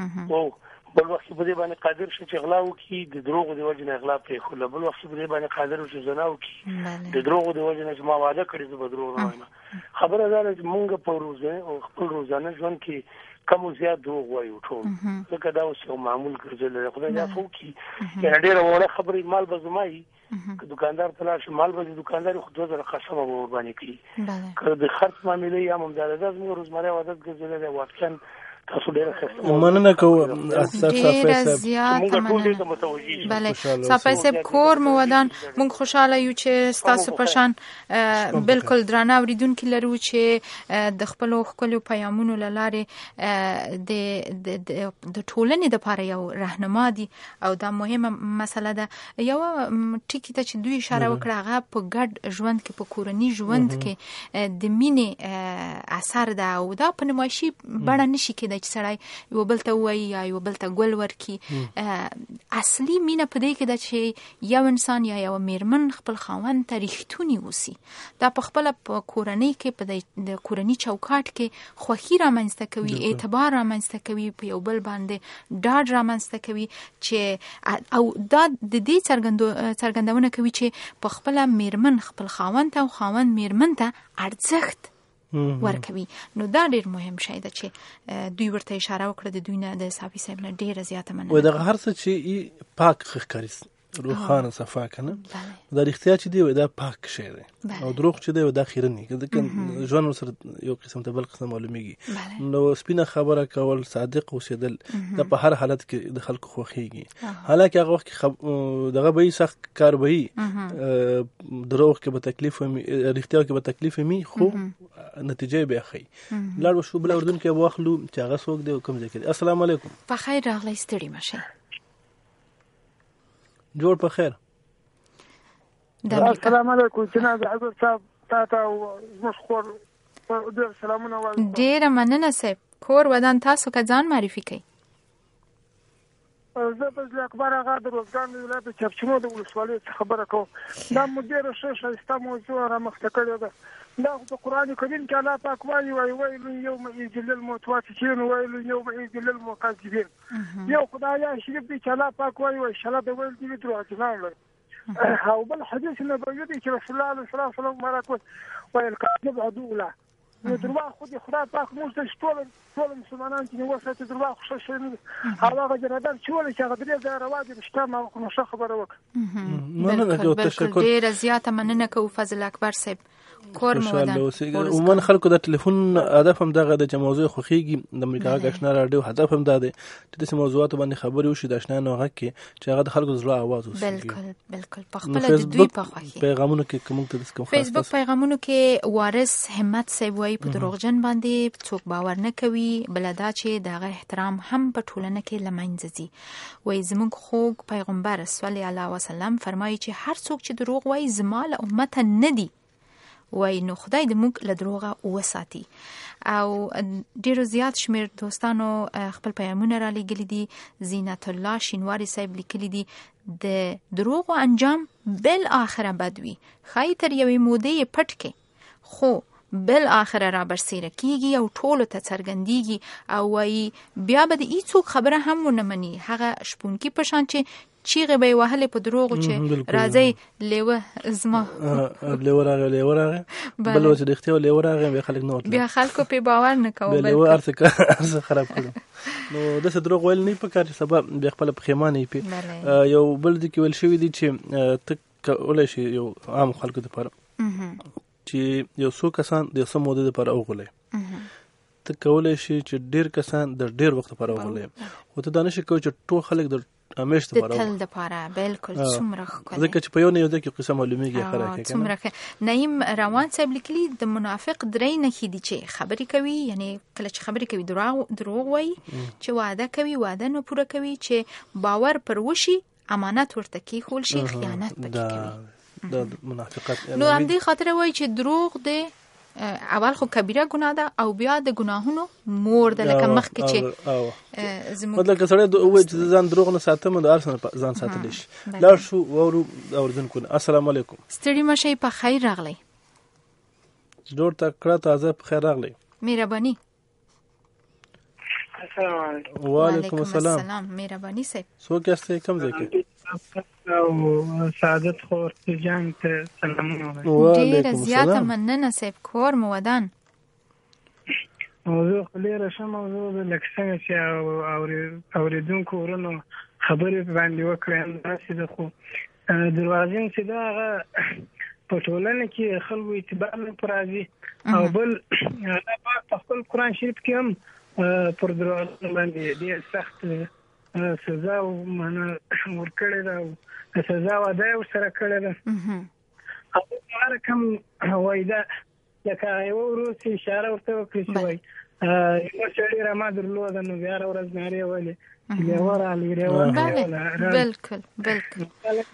په دې باندې قادر شې چې غلا وکړي د دروغو د وجه نه غلا پرې خو بل وخت په دې باندې قادر شې زنا وکړي د دروغو د وجه نه چې ما وعده کړی زه به دروغ نه وایم خبره ده چې مونږ په روزانه او خپل روزانه ژوند کې کم زیات دروغ وایو ټول ځکه دا اوس یو معمول ګرځېدلی خدای دې عفو وکړي یعنې ډېره وړه خبرې مال به زما وي که دکاندار ته لاړ شي مال به د دکاندار خو 2000 قسمه به ورباندې کړي که د خرڅ معاملې یا هم همداده دا زموږ روزمره عادت ګرځېدلی دی واقعا تاسو ډېره ښه
مننه کوو
ډېره زیاته مننه بله صافی صاحب کور مو ودان موږ خوشحاله یو چې ستاسو په شان بالکل درانه اورېدونکي لرو چې د خپلو ښکلو پیغامونو له لارې د ټولنې دپاره یو رهنما دي او دا مهمه مسله ده یوه ټکي ته چې دوی اشاره وکړه هغه په ګډ ژوند کې په کورني ژوند کې د مینې اثر ده او دا په نمایشي بڼه نشي کېدای چې سړی یو بل ته ووایي یا یو بل ته ګل ورکړي اصلي مینه په دې کې ده چې یو انسان یا یو میرمن خپل خاوند ته رښتونی اوسي دا په خپله په کورنۍ کې په د کورني چوکاټ کې خوښي رامنځته کوي اعتبار رامنځته کوي په یو بل باندې ډاډ رامنځته کوي چې او دا د دې څرګندونه کوي چې په خپله میرمن خپل خاوند ته او خاوند میرمن ته ارزښت ورکوي نو دا ډیر مهم شی ده چې دوی ورته اشاره وکړه د دوی نه د صافي صاحب نه ډیره زیاته مننه
و دغه هر څه چې پاک ښکاري روخانه صفا کنه دا رښتیا چې دی دا پاک شی دی او دروغ چې دی دا خیرنی ځکه ژوند سره یو قسم ته بل قسم معلومیږي نو سپینه خبره کول صادق اوسېدل د په هر حالت کې د خلکو خوښیږي حالکه هغه وخت دغه به سخت کار به دروغ کې به تکلیف وي رښتیا کې به تکلیف وي خو نتیجه به خي لاړ شو بل اردن کې واخلو چې هغه څوک دی کوم ځای کې السلام علیکم
په خیر راغلی ستړي مشه
جوړ په خیر
السلام علیکم جناب حضرت صاحب تاسو مشکور ډیر سلامونه وایم
ډیر مننه صاحب کور ودان تاسو که ځان معرفي کړئ
زه په اخبار هغه د روزګان ولایت چرچمو د ولسوالۍ خبره کوم دا مدیر ښه موضوع را مخته کړې ده دا په قران کریم کې الله پاک وایي ویل یوم یجل المتوفین ویل یوم یجل المكذبین یو خدای شریف دی چې الله پاک وایي شلا د ویل دی دروغ او بل حدیث نبوي دی چې رسول الله صلی الله علیه وسلم مرکو ویل کذب عدو الله نو دروغ خو د خدای پاک موږ ټول مسلمانان چې وسه دروغ خو شي نه هغه جنادر چې ول چې هغه درې ځای رواج رښتا ما خو ښه خبره وکړه
مننه تشکر ډیر زیاته مننه کوم فضل اکبر صاحب کور مو ودان
ومن خلکو د ټلیفون هدف هم دغه د موضوع خوخيږي د امریکا غشنا رادیو هدف هم ده چې د موضوعات باندې خبرې وشي د آشنا نوغه کې چې هغه د خلکو زړه आवाज وسي
بالکل په خپل د دوی په خوخي
پیغامونو کې کوم ته کوم
فیسبوک پیغامونو کې وارث همت صاحب وایي په دروغجن باندې څوک باور نه کوي بلدا چې دغه احترام هم په ټولنه کې لمنځه ځي وایي زموږ خوږ پیغمبر صلی الله علیه وسلم فرمایي چې هر څوک چې دروغ وایي زما له امت نه دي وای نو خدای دې موږ له دروغه وساتي او ډیرو زیات شمیر دوستانو خپل پیغامونه را لګلي دي زینت الله شینواری صاحب لیکلي دي د دروغو انجام بل اخره بدوي خای تر یوې مودې پټ کې خو بل اخره را برسیره کیږي او ټولو ته څرګندېږي او وای بیا به د هیڅوک خبره هم ونه مني هغه شپونکي په شان چې چیغه به وهله په دروغو چې راځي لیوه زما
لیوه راغی بل وځي د اختیار لیوه راغی
بیا خلکو په باور نه کوي
لیوه ارڅ خراب کړو نو د څه دروغ ویل نه پکار سبب بیا خپل پخېمانه پی یو بل د کې ول شوی دي چې ته ولې شي یو عام خلکو لپاره چې یو څو کسان د سم موده لپاره اوغله ته کولای شي چې ډیر کسان د ډیر وخت لپاره اوغله او ته دانش کوي چې ټول خلک د همیشه
لپاره د تل لپاره بالکل څومره ښکلی
ځکه چې په یو نه یو د کې قسم معلومیږي خره کې
څومره نعیم روان صاحب لیکلي د منافق درې نه خېدي چې خبرې کوي یعنی کله چې خبرې کوي دروغ وایي چې وعده کوي وعده نه پوره کوي چې باور پر وشي امانت ورته کېښول شي خیانت پکې کوي
د منافقت
نو همدې خاطر وایي چې دروغ دی اول خو کبیره ګناه ده او بیا د ګناهونو مور ده، لکه مخکې چې
مطلب که سړی ووایي چې ځان دروغ نه ساتم د هر څه ځان ساتلی شي. لاړ شو واورو اورېدونکو نه. السلام علیکم.
ستړي مه شئ، په خیر راغلی.
جوړ تکړه تازه په خیر راغلی.
مهرباني.
السلام علیکم.
وعلیکم السلام.
مهرباني صاحب.
څوک یاستئ؟ کوم ځای کې؟
او سعادت خور جنگ ته سلامونه.
ډېره زیاته مننه صاحب، کور مو ودان.
موضوع ډېره ښه موضوع ده، لکه څنګه چې اورېدونکو ورونو خبرې باندې وکړې همداسې ده. خو دروازین چې ده هغه په ټولنه کې خلکو اعتبار نه په راځي، او بل الله پاک په خپل قرآن شریف کې هم پر دروازونو باندې ډېر سخت سزا ورکړې ده او سزا وعده یې ورسره کړې ده. او هر کوم وایي ده لکه یوه ورځ اشاره ورته وکړي چې وایي یوه سړي رمه درلوده، نو بیا هره ورځ نارې ویلې چې لیوه راغلی لیوه.
بلکل بلکل.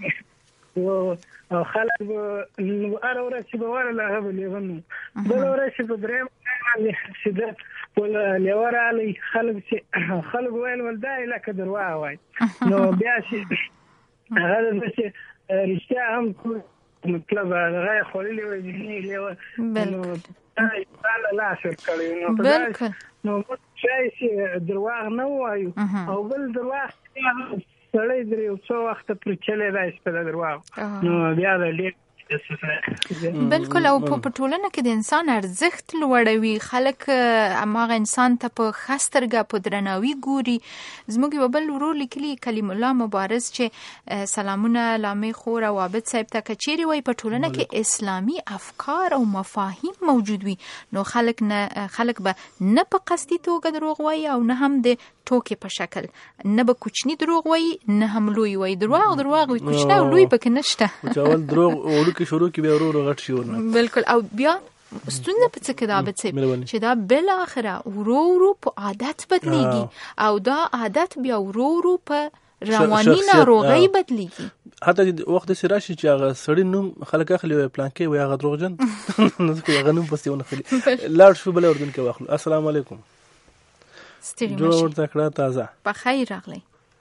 او خلک به هره ورځ چې به ورله هغه به لیوه نو، بله ورځ چې په درېیم باندې چې ده لیوه راغلی، خلک ویل ول دا یې لکه درواغ وایي. نو بیا چې هغه ده چې رښتیا هم مطلب هغه یې خوړلې وایي لیوه، نو انسان له لاس ورکړی. نو په داسې نو موږ شایي چې درواغ نه ووایو، او بل درواغ سړی در یو څو وخته پرې چلی دی چې په د درواغ، نو بیا د ډېر
بلکل. او په ټولنه کې د انسان ارزښت لوړوي، خلک هماغه انسان ته په ښه سترګه په درناوي ګوري. زموږ یو بل ورور لیکلي کلیم الله مبارز چې سلامونه لامې خور او عابد صاحب ته، که چیرې وایي په ټولنه کې اسلامي افکار او مفاهیم موجود وي، نو خلک به نه په قصدي توګه دروغ وایي او نه هم د ټوکې په شکل، نه به کوچني دروغ وایي نه هم لوی وایي. دروغ وي، کوچنی او لوی پکې نشته.
اول دروغ وړوکی شروع کې بیا ورو غټ شي ورنه.
بلکل. او بیا ستونزه په څه کې ده عابد صاحب چې دا بالاخره ورو په عادت بدلیږي، او دا عادت بیا ورو په رواني ناروغۍ بدلیږي.
حتی وخت داسې راشي چې هغه سړي نوم خلک اخلي وایي پلانکې وایي هغه دروغجن، نو هغه نوم پسې ونه خلي. لاړ شو بله اردونکي واخلو. السلام علیکم. جوړ تکړه تازه
په خیر راغلی.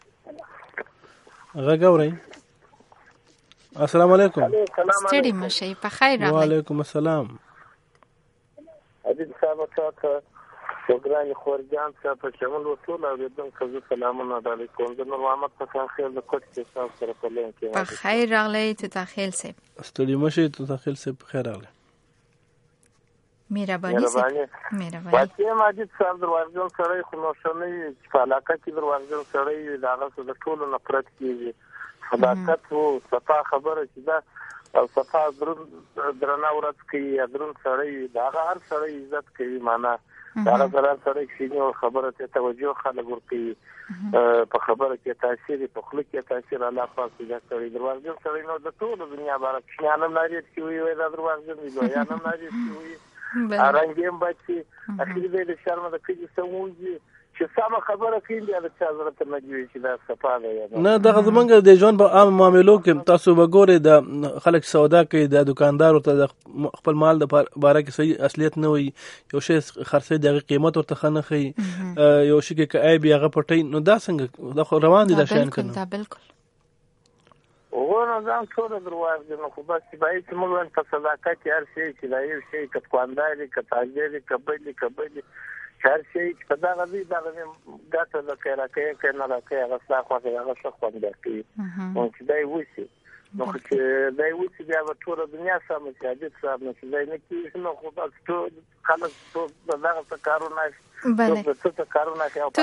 غږ اورئ؟ السلام علیکم.
ستړي مه شئ، په خیر راغلی.
وعلیکم السلام.
حبیب صاحب ته ګرانې خورجان صاحب په شمول ټول اورېدونکو زه سلامونه ډالۍ کوم. زه نور محمد تخیل د کوټ کې تاسو سره په لین کې.
په خیر راغلی تخیل صاحب.
ستړي مه شئ تخیل صاحب، په خیر راغلی.
مهرباني صاحب.
واقعي ماجد صاحب دروازګل سړی خو نو شنه په علاقه کې دروازګل سړی دغه څه د ټولو نفرت کیږي. صداقت او صفا خبره چې دا او صفا درنه ورځ کوي، درن سړی دغه هر سړی عزت کوي، معنا دغه ضرر سړی کښینی او خبره ته توجه خلک ورکوي، په خبره کې تاثیر، په خلک کې تاثیر. الله پاک دې سړی دروازګل سړی نو د ټولو دنیا بارک شنانم ناریت کی وي دا دروازګل دی یا نم ناریت کی وي ارنګیم بچي اخر دې د شرم د کېږي سموږي چې سم خبره کوي بیا د چا ضرورت نه دی چې دا صفا ده.
نه دغه زمونږ د ژوند په عام معاملو کې تاسو وګورئ د خلک سودا کوي، د دکاندار ورته خپل مال د باره کې صحیح اصلیت نه وي، یو شی خرڅوي دغه قیمت ورته ښه نه ښیي، یو شي کې عیب یې هغه پټوي. نو دا څنګه دا خو روان دي دا شیان کنه.
دا بالکل
وګورم ځان ټول درواز دي. نو خو بس باید چې موږ په صداقت کې هر شی چې دا یو شی کتکوانداري کتاجري کبلي هر شی چې په دغه دی دغه ګټه لکه راکې کنه راکې هغه څه خو هغه څه خوند کوي. نو چې دا وایي نو چې دا وایي بیا په ټول دنیا سم چې عادت صاحب نه چې نه کیږي. نو خو بس ټول خلک ټول دغه کارونه
بله تو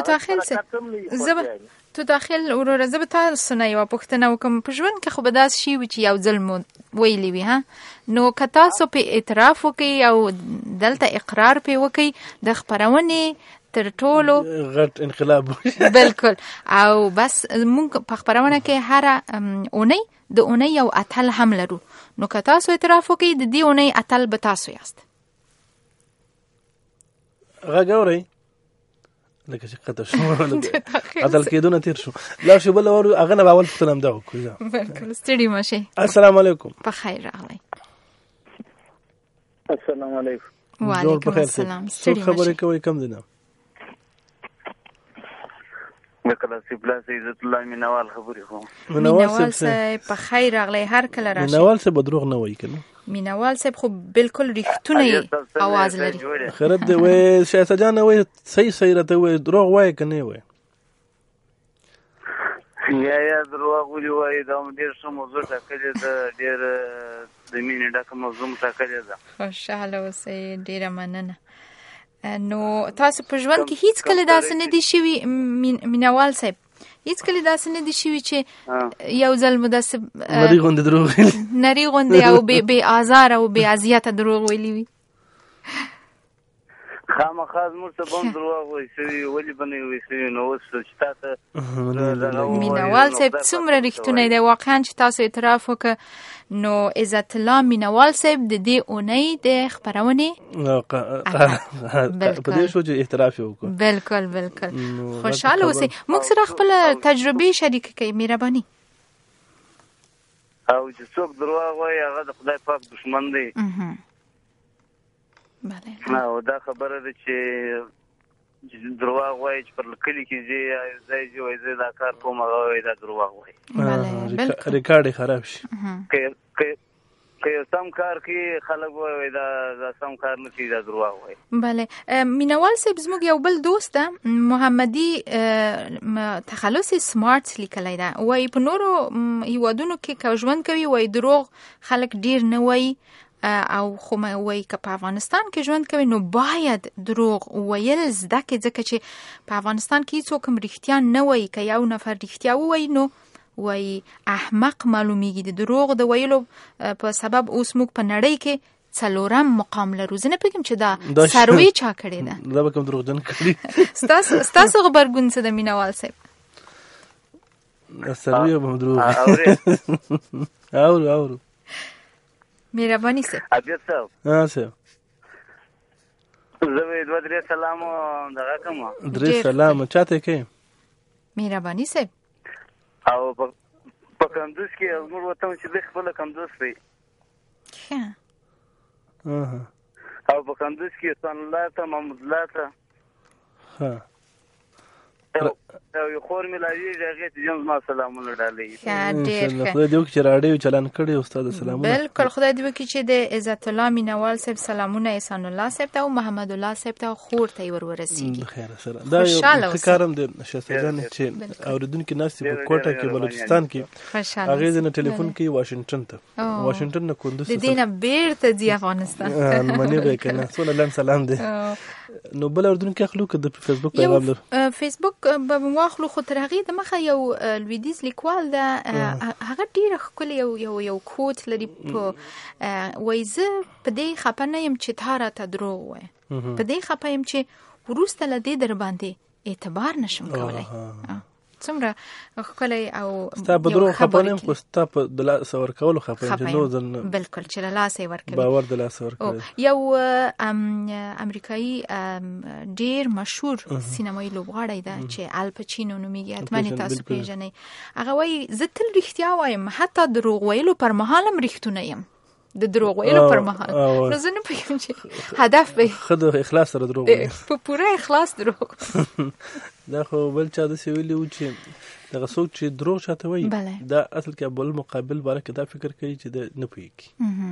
داخل وروره زه به تاسو نه یوه پوښتنه وکړم. په ژوند کې خو به داسې شي وي چې یو ځل مو ویلي وي، نو که تاسو په اعتراف وکړئ او دلته اقرار پې وکړئ د خپرونې تر ټولو
غټ انقلاب
بالکل. او بس موږ په خپرونه کې هره اونۍ د اونۍ یو اتل هم لرو، نو که تاسو اعتراف وکړئ د دې اونۍ اتل به تاسو یاست.
غږ اورئ؟ لکه چې قطع شو عدل کېدونه تیر شو. لاړ شو بل ور هغه نه اول پوښتنه همدا وکړو.
بالکل ستړي مه شئ.
السلام علیکم.
په خیر راغلی.
السلام علیکم.
وعلیکم السلام.
څوک خبرې کوي کم دي نه؟
کلاسي پلاس عزت الله مینوال خبرې کوم.
مینوال صاحب په خیر راغلی، هر کله راشي.
مینوال صاحب دروغ نه وایي کنه.
مینوال صاحب خو بالکل ریښتونی आवाज لري.
خیرت دی وای شایسته جان وای صحیح راته وای دروغ وای کنه وای.
یا دروغ وای دا ډېر څه موضوع ټاکلې ده، ډېر د مینې ډکه موضوع ټاکلې ده.
خوشاله اوسئ، ډېره مننه. نو تاسو په ژوند کې هیڅ کله داسې نه دي شوي مینوال صاحب، هیڅ کله داسې نه دي شوي چې یو ځل مو داسې
نری غوندې دروغ
نری غوندې او بې آزاره او بې اذیته دروغ ویلي وي؟
خامخا زموږ ته به هم دروغ وایي شوي، ولې به نه وي شوي؟ نو اوس چې تا ته
مینوال صاحب څومره ریښتونی دی واقعا چې تاسو اعتراف وکړه. نو عزت الله مینوال صاحب د دې اونۍ د خپرونې
په دې شو چې اعتراف وکړو.
بالکل بالکل خوشاله اوسئ. موږ سره خپل تجربې شریک کړئ مهرباني.
او چې څوک دروغ وایي هغه د خدای پاک دشمن دی. او دا خبره ده چې دروغ وایي چې پر کلي کې ځي ځای ځي وایي زه دا کار کوم هغه وایي دا دروغ وایي.
ریکارډ یې خراب شي.
که یو سم کار کوي خلک وایي دا سم کار نه کوي دا دروغ وایي.
بله مینوال صاحب زموږ یو بل دوست ده محمدي تخلص سمارټ لیکلی ده، وایي په نورو هیوادونو کې که ژوند کوي وایي دروغ خلک ډیر نه وایي او خو وایي که په افغانستان کې ژوند کوي نو باید دروغ ویل زده کړي، ځکه چې په افغانستان کې هیڅوک هم رښتیا نه وایي. که یو نفر رښتیا ووایي نو وایي احمق معلومیږي. د دروغ د ویلو په سبب اوس موږ په نړۍ کې 4م مقام لرو. زه نه پوهېږم چې دا سروې چا کړې ده.
دا به کوم دروغجن کړي.
ستاسو غبرګون څه ده مینوال صاحب؟
سروې به دروغ اورو
مهرباني صاحب.
عبیت صاحب
صاحب
زه به 2-3 سلام دغه کوم
3 سلام چاته کې
مهرباني صاحب.
او په کندوز کې موږ وته چې د خپل کندوز دی او په کندوز کې سن الله ته محمود الله ته او یو خور ملایي هغه ته جنز ما سلامونه ډالې.
خدای دې وکړي چې راډیو چلان کړي استاد سلامونه.
بالکل خدای دې وکړي چې د عزت الله مینوال صاحب سلامونه احسان الله صاحب ته او محمد الله صاحب ته خور ته ورسیږي.
خیر سره دا یو کارم د شهزادګان چې اوریدونکو ناس په کوټه کې بلوچستان کې هغه د ټلیفون کې واشنگټن ته واشنگټن نه کندوز
د دینه بیرته دی افغانستان
منی به کنه سلام سلام دی. نو بل اردوونکو خلک د فیسبوک پیغام لري.
فیسبوک به واخلو خو تر هغې دمخه یو لویدیز لیکوال ده هغه ډېره ښکلې یو کوټ لري وایي زه په دې خفه نه یم چې تا راته دروغ ووایه، په دې خفه یم چې وروسته له دې در باندې اعتبار نشم کولی. څومره ښکلی او
ستا په دروغ خفه نه یم خو ستا په د لاسه ورکولو خفه یم چې نو ځل
بالکل چې له لاسه یې ورکوي
باور د لاسه ورکوي.
یو امریکایي ډېر مشهور سینمایي لوبغاړی ده چې الپچینو نومیږي، حتما یې تاسو پیژنئ. هغه وایي زه تل رښتیا وایم، حتی دروغ ویلو پر مهال هم رښتونه یم. د دروغ ویلو پر مهال نو زه نه پوهېږم چې هدف به
ښه د اخلاص سره دروغ وایي،
په پوره اخلاص دروغ.
دا خو بل چا داسې ویلي وو چې دغه څوک چې دروغ چاته وایي دا اصل کې بل مقابل باره کې دا فکر کوي چې د نه پوهېږي،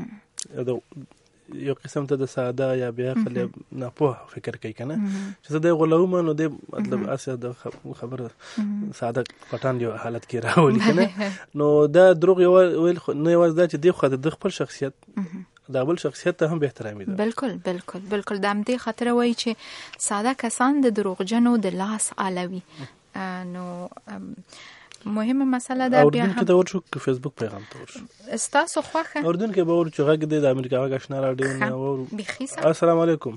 یو قسم ته د ساده یا بیا خپل ناپوه فکر کوي کنه چې زه د غلوم نو د مطلب اسه د خبره ساده پټان یو حالت کې راولي کنه. نو دا دروغ یو ویل نه یوازې دا چې دی خو د خپل شخصیت دا بل شخصیت ته هم به احترامي ده.
بالکل بالکل بالکل د همدې خاطر وایي چې ساده کسان د دروغجنو د لاس آلوي. نو مهمه مسله ده.
بیا هم ته ورشو په فیسبوک پیغام ته ورشو
استاسو خوخه
اردن کې به ورچو غږ د امریکا غږ آشنا راډیو نه ورو. السلام علیکم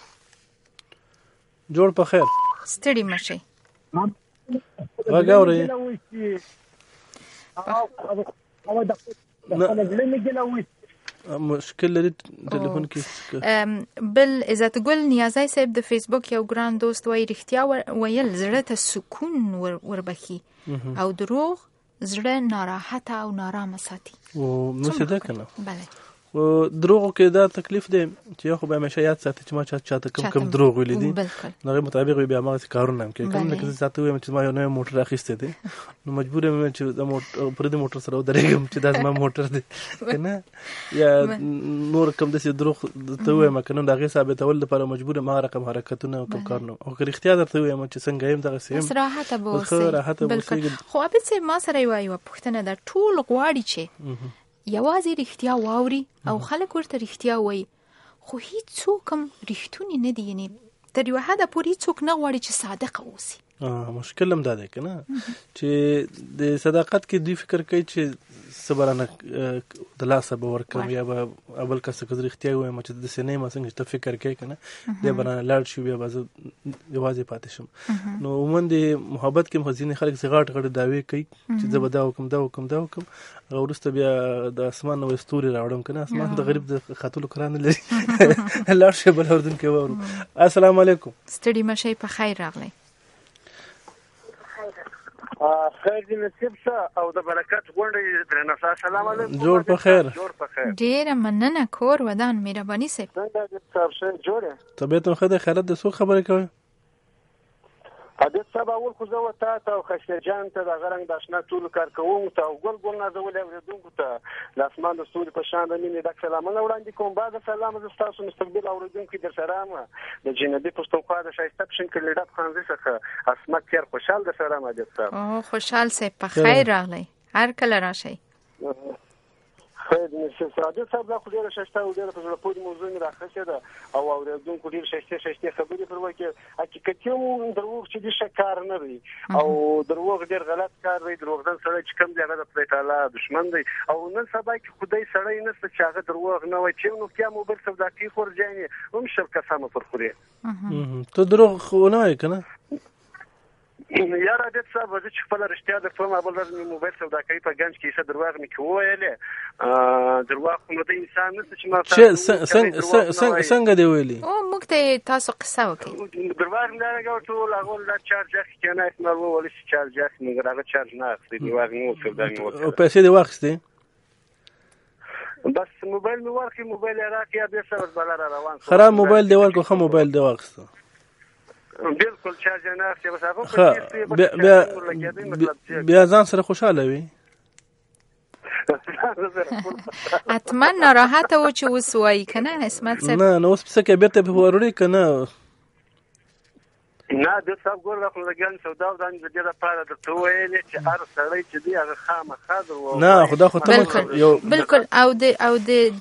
جوړ په خیر
ستړي مشي
غږ اوري مشکل لري ټلیفون کې.
بل عزت ګل نیازی صاحب د فیسبوک یو ګران دوست وایي رښتیا ویل زړه ته سکون وربخي او دروغ زړه ناراحته او نارامه ساتي.
او نو څه ده کنه.
بله
دروغو کې دا تکلیف دی چې یو خو به همیشه یاد ساتي چې ما چاته کم دروغ ویلي دي نو هغې مطابق بیا هماغسې کارونه هم کوي کوم لکه زه چاته ووایم چې ما یو نوی موټر اخیستی دی نو مجبور یم چې د پردي موټر سره ودرېږم چې دا زما موټر دی که نه یا نور کوم داسې دروغ ته ووایم که نه د هغې ثابتولو لپاره مجبور یم هغه رقم حرکتونه او کوم کارونه او که رښتیا درته ووایم چې څنګه یم دغسې یم
راحته به
ښه راحته به اوسېږم.
خو عابد صاحب ما سره یوه پوښتنه ده ټول غواړي چې یوازې رښتیا واوري او خلک ورته رښتیا وایي خو هیڅوک هم رښتونی نه دي یعنې تر یوه حده پورې هیڅوک نه غواړي چې صادق اوسي.
مشکل هم دا دی که نه چې د صداقت کې دوی فکر کوي چې څه به رانه د لاسه به ورکړم یا به بل کس ته که زه رښتیا ووایم چې داسې نه یم څنګه چې ته فکر کوې که نه دی به رانه لاړ شي بیا به زه یوازې پاتې شم. نو عموما د محبت کې هم ځینې خلک چې غاټ غاټ دعوې کوي چې زه به دا وکړم دا وکړم دا وکړم هغه وروسته بیا د اسمان نه ستوري راوړم که نه اسمان د غریب د ختلو کرا نه لري لاړ شي بل اردن کې واورو. السلام علیکم.
ستړي مه شئ په خیر راغلی.
خیر دې نصیب شه او د برکت غونډې درنه شه. السلام علیکم.
جوړ په خیر.
ډېره مننه کور ودان مهرباني صاحب.
څنګه دې صاحب شه جوړه
طبیعت هم ښه دی خیرت د څوک خبرې کوئ؟
حدیث صاحب اول خو زه ته او خشته جان ته د غرنګ د اشنا ټول کارکوونکو ته او ګل نازولې اورېدونکو ته د اسمان د ستوري په شان د مینې ډک سلامونه وړاندې کوم. بعد سلام زه ستاسو مستقبل اورېدونکي در سره یم د جنوبي پښتونخوا د ښایسته پښین کلي ډب خانزي څخه عصمت تیر خوشحال در سره یم. حدیث صاحب
خوشحال صاحب په خیر راغلی هر کله راشئ.
خیر نصیب حدیث صاحب دا خو ډېره ښایسته او ډېره په زړه پورې موضوع مې راخیستې ده او اورېدونکو ډېر ښایستې خبرې پر وکړې. حقیقتي دروغ چې دي ښه کار نه دی او دروغ ډېر غلط کار دی. دروغجن سړی چې کوم دی هغه د خدای تعالی دښمن دی او نن سبا کې خدای سړی نشته چې هغه دروغ نه وایي چې نو کیا موبایل سودا کوي خورجانې هم شل قسمه پر خوري.
ته دروغ خو نه وایې که نه
یاره عادت صاحب زه چې خپله رښتیا درته وایم اول ورځ مې موبایل سوداګري په ګنج کې څه درواغ مې کې وویلې دروغ خو نو د انسان نشته چې ما
څنګه دې ویلي
موږ ته تاسو قصه وکړئ.
درواغ مې دا لګوه ټول هغه دا چارج اخلي که نه احتمال وویل چې چارج اخلي مګر هغه چارج نه اخلي درواغ نه و سودا مې وکړه.
پیسې دې واخیستې؟
بس موبایل مې ورکړې موبایل یې راکړې یا بېرته بس بله را روان
خراب موبایل دې ورکړو ښه موبایل دې واخیسته
بالکل چارج نه اخلي بس هغه
بیا ځان سره خوشحاله وي.
حتما ناراحته و چې اوس وایي که نه عصمت صاحب؟
نه اوس پسه کې بیرته په وروړي که نه
نه د صاحب ګور د خلګان سودا د دې لپاره درته ویلې چې هر سړی چې دی هغه خامخا درو
نه خدا خو ته
بالکل او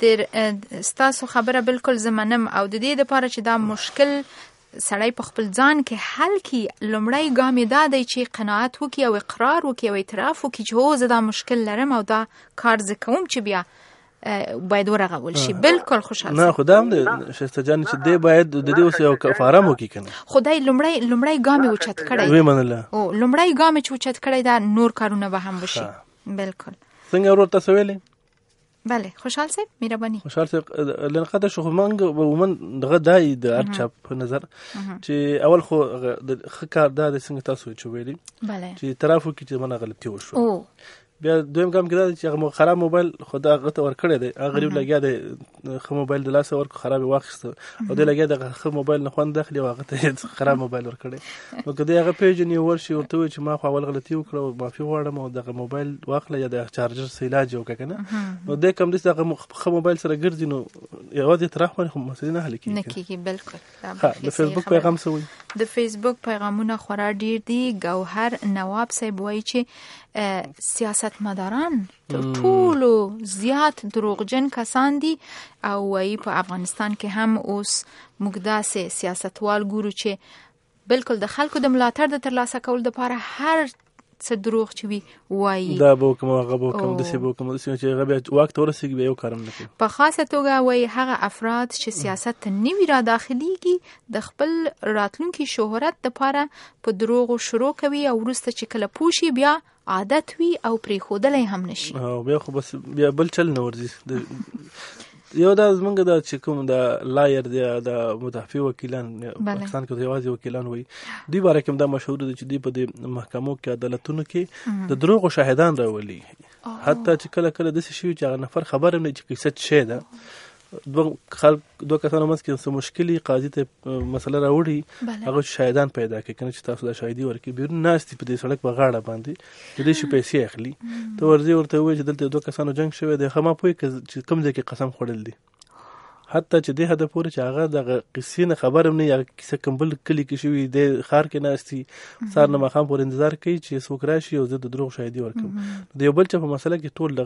د ستاسو خبره بالکل زمنم او د دې لپاره چې دا مشکل سړی په خپل ځان کې حل کړي لومړی ګام یې دا دی چې قناعت وکړي او اقرار وکړي او اعتراف وکړي چې هو زه دا مشکل لرم او دا کار زه کوم چې بیا باید ورغول شي. بالکل خوشحال
نه خدا هم شایسته جان چې دی باید د دې اوس یو کفاره مو وکړي که نه
خدای لومړی ګام یې اوچت کړی
ویې منله
لومړی ګام یې چې اوچت کړی دا نور کارونه به هم وشي. بالکل
څنګه ورور تاسو ویلې؟
بله خوشحال صاحب مهرباني.
خوشحال صاحب لنقطه شو موږ عموما دغه دای د هر چا په نظر چې اول خو د ښه کار دا د څنګه تاسو چې ویلي چې طرف وکړي چې منه غلطي وشوه. بیا دویم کام کې دا چې هغه خراب موبایل خو دا هغه ته ورکړی دی هغه غریب لګیا دی ښه موبایل د لاسه ورکړو خراب یې واخیسته او دی لګیا د ښه موبایل نه خوند اخلي او هغه ته خراب موبایل ورکړی. نو که دی هغه پیژني ورشي ورته ووایي چې ما خو اول غلطي وکړه او معافي غواړم او دغه موبایل واخله یا د چارجر څه علاج یې وکړه که نه نو دی کم داسې هغه ښه موبایل سره ګرځي نو یوازې اعتراف باندې خو مسلې نه حل کېږي.
نه کېږي بالکل.
د فیسبوک پیغام څه وایي؟
د فیسبوک پیغامونه خورا ډیر دي. ګوهر نواب صاحب وایي چې سیاستمداران تر ټولو زیات دروغجن کسان دي او وایي په افغانستان کې هم اوس موږ داسې سیاستوال ګورو چې بالکل د خلکو د ملاتړ د ترلاسه کولو لپاره هر څه دروغ چې وي وایي
دا به وکړم هغه به وکړم داسې به وکړم داسې چې هغه بیا واک ته ورسېږي بیا یو کار هم نه کوي.
په خاصه توګه وایي هغه افراد چې سیاست ته نوي را داخليږي د خپل راتلونکي شهرت لپاره په دروغو شروع کوي او وروسته چې کله پوه شي بیا عادت وي او پرېښودلی هم نشي
او بیا خو بس بیا بل چل نه ورځي. یو دا زمونږ دا چې کوم د لایر دی د مدافع وکیلان پاکستان کې یوازې وکیلان وایي دوی باره کې هم دا مشهور دی چې دوی په دې محکمو کې عدالتونو کې د دروغو شاهدان راولي حتی چې کله کله داسې شوي چې هغه نفر خبر هم نه چې کیسه څه شی ده. دوه کسانو منځ کې څه مشکل قاضي ته مسله راوړي هغه شاهدان پیدا کوي کنه چې تاسو دا شاهدي ورکړي بیرون ناستي په دې سړک په غاړه باندې د دې شي پیسې اخلي ته ورځي ورته وایي چې دلته دوه کسانو جنگ شوی دی خو ما پوي چې کوم ځای کې قسم خوړل دي حتی چې دې هدف پورې چې هغه د قصې نه خبر هم نه یا کیسه کمبل کلی کې شوی د خار کې ناستي سار نه مخام پر انتظار کوي چې څوک راشي او زه د دروغ شاهدي ورکوم د یو بل چا په مسله کې ټول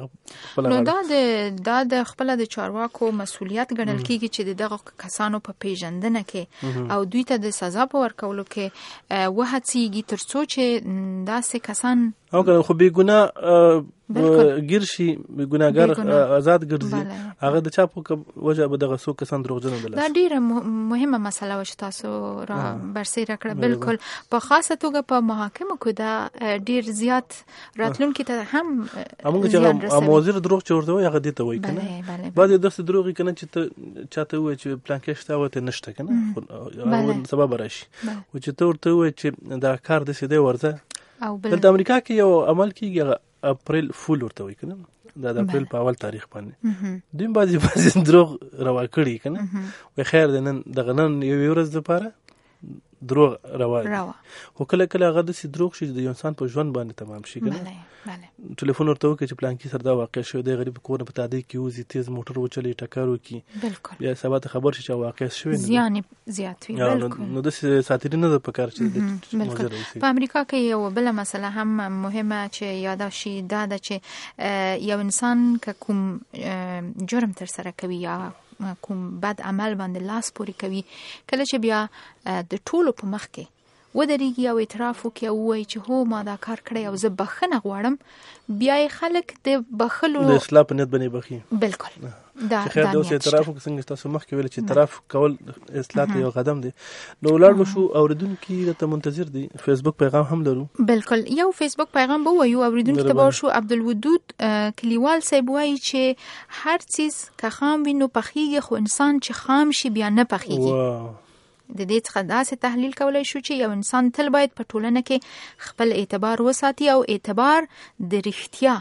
دغه
دا د خپل د چارواکو مسؤلیت ګڼل کیږي چې دغه کسانو په پیژندنه کې او دوی ته د سزا په ورکولو کې وهڅیږي ترڅو چې داسې کسان
او خو بې ګناه ګیر شي ګناهګار آزاد ګرځي هغه د چا په وجه به دغه څو کسان دروغجن دي.
دا ډیره مهمه مسله و چې تاسو را برسېره کړه. بالکل په خاصه توګه په محاکمو کې دا ډیر زیات راتلونکي ته هم
موږ چې موزیر دروغ چورته وي هغه دې ته وایي کنه بعضې داسې دروغ کنه چې چاته وایي چې پلانکې شته وته نشته کنه سبب راشي او چې ته ورته وایي چې دا کار داسې دی ورځه دلته امریکا کې یو عمل کېږي اپریل فول ورته وایي کنه دا د اپریل په اول تاریخ باندې دوی بعضې دروغ روا کړي کنه وایي خیر دی نن دغه نن یوې ورځ دپاره دروغ روا خو کله کله هغه داسې دروغ شي چې د یو انسان په ژوند باندې تمام شي کنه ټلیفون ورته وکړي چې پلانکي سره دا واقع شوی دی غریب کور نه په تادۍ کې وځي تیز موټر وچلي ټکر وکړي بیا سبا ته خبر شي چې واقع شوی
زیان زیات وي.
نو داسې ساتري نه ده پکار چې
په امریکا کې یو بله مسله هم مهمه چې یاده شي دا ده چې یو انسان که کوم جرم ترسره کوي یا کوم بد عمل باندې لاس پورې کوي کله چې بیا د ټولو په مخ کې ودرېږي او اعتراف وکړي او ووایي چې هو ما دا کار کړی او زه بخښنه غواړم بیا یې خلک د بخښلو
د اصلاح په نیت باندې بخښي.
بالکل دا
خیر د اوس اعتراف وکړي څنګه تاسو مخکې ویل چې اعتراف کول اصلاح ته یو قدم دی. نو ولاړ به شو اوریدونکي راته منتظر دي فیسبوک پیغام هم لرو.
بالکل یو فیسبوک پیغام به وایو اوریدونکي ته به شو عبدالودود کلیوال صاحب وایي چې هر چیز که خام وي نو پخیږي خو انسان چې خام شي بیا نه پخیږي. د دې څخه داسې تحلیل کولای شو چې یو انسان تل باید په ټولنه کې خپل اعتبار وساتي او اعتبار د رښتیا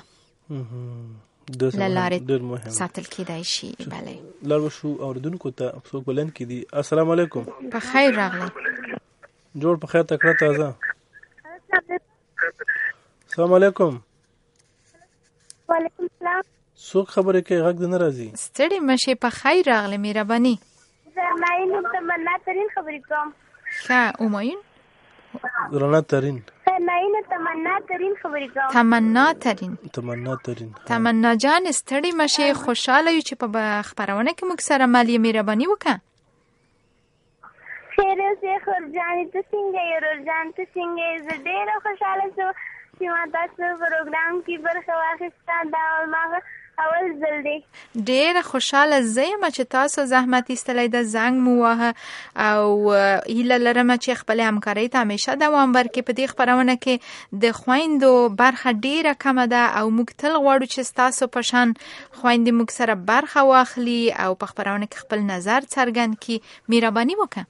له لارې ساتل کېدای شي. بله
لاړ شو اوریدونکو ته څوک بلند کې دي. السلام علیکم.
په خیر راغلی.
جوړ په خیر تکړه تازه. السلام علیکم.
وعلیکم السلام.
څوک خبرې کوي غږ دې نه راځي.
ستړي مشې په خیر راغلی مهرباني.
زماین تمنا ترین خبرې کوم.
ښه اماین
رڼا ترین
زماین تمنا ترین خبرې کوم.
تمنا ترین تمنا جان ستړي مشې خوشاله یو چې په خبرونه کې موږ سره مالي مهرباني وکړه.
خیر اوسې خورجان ته څنګه یې رورجان ته څنګه زه ډېره خوشاله شوم چې ما تاسو پروګرام کې برخه واخیسته دا ما اول ځل دی.
ډېره خوشاله زه یم چې تاسو زحمت ایستلی ده زنګ مو واهه او هیله لرم چې خپلې همکارۍ ته همیشه دوام ورکړي. په دې خپرونه کې د خویندو برخه ډېره کمه ده او موږ تل غواړو چې ستاسو په شان خویندې موږ سره برخه واخلي او په خپرونه کې خپل نظر څرګند کړي. مهرباني وکړه.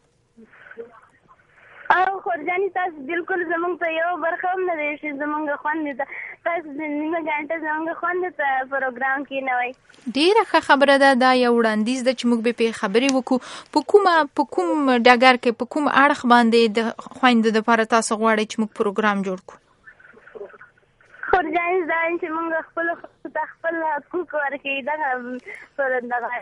او خورجاني تاسو بالکل زمونږ ته یو برخه هم نه دی چې زمونږ خوند ته تاسو نیمه ګنټه زمونږ خوند ته پروګرام کې نه وای.
ډېره ښه خبره ده. دا یو وړاندیز ده چې موږ به پرې خبرې وکړو په کوم ډګر کې په کوم اړخ باندې د خویندو دپاره تاسو غواړئ چې موږ پروګرام جوړ کړو.
خورجاني دا چې موږ خپل حقوق ورکړي دغه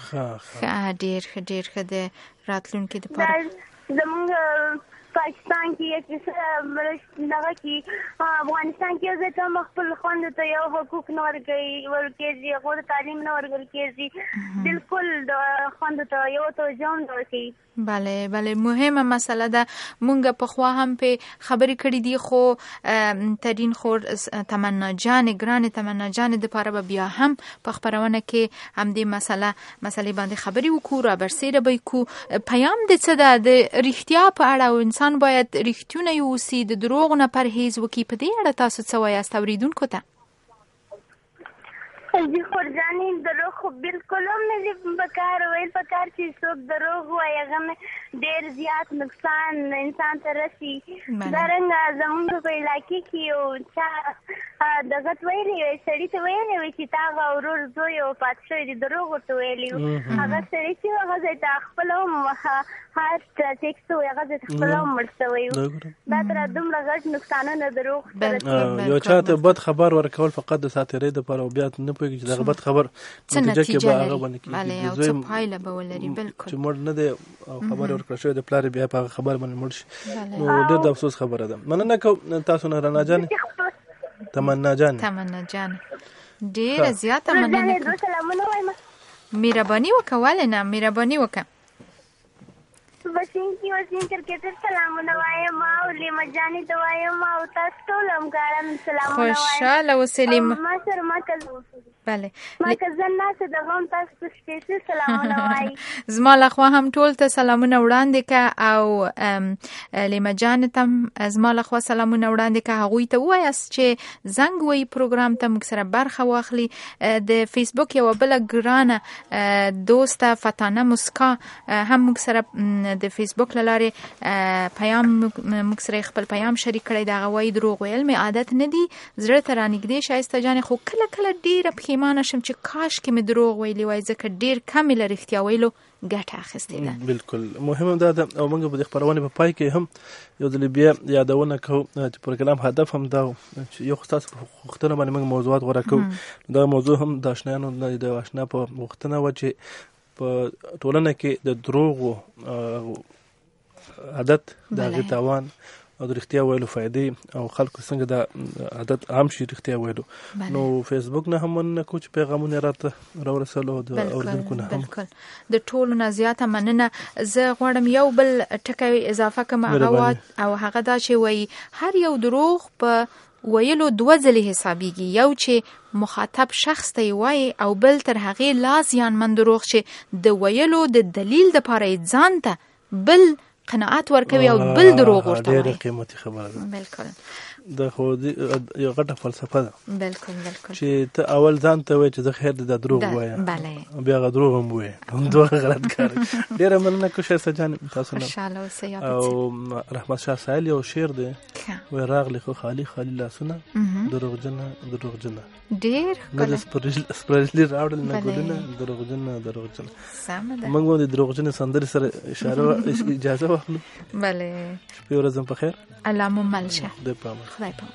ډېر ښه د راتلونکي دپاره
زمونږ پاکستان کې یو څه دغه کې افغانستان کې زه ته خپل خوند ته یو حقوق نه ورکېږي هغو ته تعلیم نه ورکول کېږي بالکل د خوند ته یو توجه هم نه ورکوي.
بله مهمه مسله ده. مونږ پخوا هم په خبرې کړې دي خو ترین خور تمنا جان ګرانې تمنا جان دپاره به بیا هم په خپرونه کې همدې مسلې باندې خبرې وکړو را برسېره به یې پیام د څه ده د رښتیا په اړه او انسان باید رښتونی اوسي د دروغو نه پرهیز وکړي. په دې اړه تاسو څه وایاست اوریدونکو ته؟
جی خورجاني دروغ خو بالکل هم نه دي پکار ویل پکار چې څوک دروغ وایي هغه ډېر زیات نقصان انسان ته رسي. دارنګه زمونږ په علاقې کې یو چا دغه ویلي وی سړي ته ویلي وی چې تا هغه ورور زوی وفات شوی دی دروغ ورته ویلي وو. هغه سړي چې هغه ځای ته خپله هم هارټ اټیک شوی هغه ځای ته خپله هم مړ شوی وو. دا تر دومره غټ نقصانونه دروغ سره
یو چا ته بد خبر ورکول فقط د ساتیرۍ دپاره او بیا نه پوهېږي چې دغه بد خبر نتیجه کې به هغه باندې کېږي
او څه پایله به ولري. بالکل
چې مړ نه دی او خبر ورکړل شوی د پلار بیا په هغه خبر باندې مړ شي نو ډېر د افسوس خبره ده. مننه کوم تاسو نه رڼا جانې تمنا جان
ډېره زیاته مننه کوم. مهرباني وکړه ولې نه مهرباني وکړه.
وسیم کرکټر سلامونه وایم او لیما جانې ته وایم او تاسو ټول همکاران سلامونه وایم.
خوشحاله اوسې لیما.
ما سره ما که زه ناسته دغه هم تاسو ته سپیشل سلامونه وایي.
زما لخوا هم ټول ته سلامونه وړاندې که او لیما جانې ته هم زما لخوا سلامونه وړاندې که. هغوی ته ووایاست چې زنګ وایي پروګرام ته موږ سره برخه واخلي. د فیسبوک یوه بله ګرانه دوسته فتانه مسکا هم موږ سره د فیسبوک له لارې پیام موږ سره خپل پیام شریک کړی دی. هغه وایي دروغ ویل مې عادت نه دي زړه ته رانږدې شایسته جانې خو کله کله ډېره پښیمانه شم چې کاش کې مې دروغ ویلي وای ځکه ډېر کم یې له رښتیا ویلو ګټه اخیستې ده.
بالکل مهم دا ده او موږ به د خپرونې په پای کې هم یو ځل بیا یادونه کوو چې پروګرام هدف هم دا چې یو ستاسو په غوښتنه باندې موږ موضوعات غوره کوو. دا موضوع هم د اشنایانو د اشنا په غوښتنه وه چې په ټولنه کې د دروغو عادت د هغې تاوان او د رښتیا ویلو فائدې او خلکو څنګه دا عادت عام شي رښتیا ویلو. نو فیسبوک نه هم مننه کوو چې پیغامونه راته راورسول او د اورېدونکو نه هم.
بالکل د ټولو نه زیاته مننه. زه غواړم یو بل ټکی اضافه کړم او هغه دا چې وایي هر یو دروغ په ویلو دوه ځلې حسابیږي. یو چې مخاطب شخص ته یې وایي او بل تر هغې لا زیانمن دروغ چې د ویلو د دلیل دپاره یې ځان ته بل قناعت ورکوي او بل دروغ ورته وایي.
ډېره قیمتي خبره ده.
بالکل
د خو یو غټه فلسفه ده.
بالکل
چې ته اول ځان ته وایې چې زه خیر د دروغ وایم بیا هغه دروغ هم وایې هم دوه غلط کار. ډېره مننه کوم ښایسته جانې تاسو نه.
خوشحاله اوسئ.
او رحمت شاه سایل یو شعر دی وایي راغلی خو خالي خالي لاسونه دروغجنه
ډېر
نه د سپرلي راوړل نه ګلونه دروغجنه. موږ د دروغجنې سندرې سره اشاره اجازه واخلو.
بله
شپې ورځ هم په خیر.
الله مو مل شه.
د پامه
خدای پامه.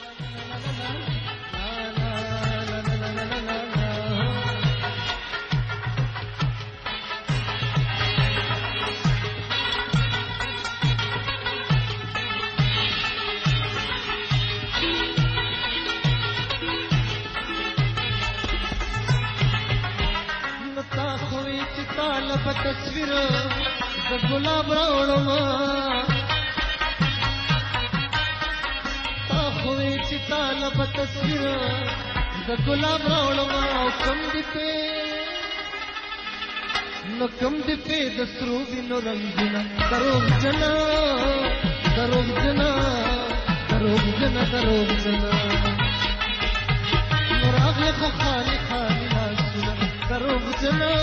په تصویر د ګلاب راوړم تا خوې چې تاله په تصویر د ګلاب راوړم او کم دې په د سترو وینو رنګونه دروغجنه نور هغه خو خالي لاسونه دروغجنه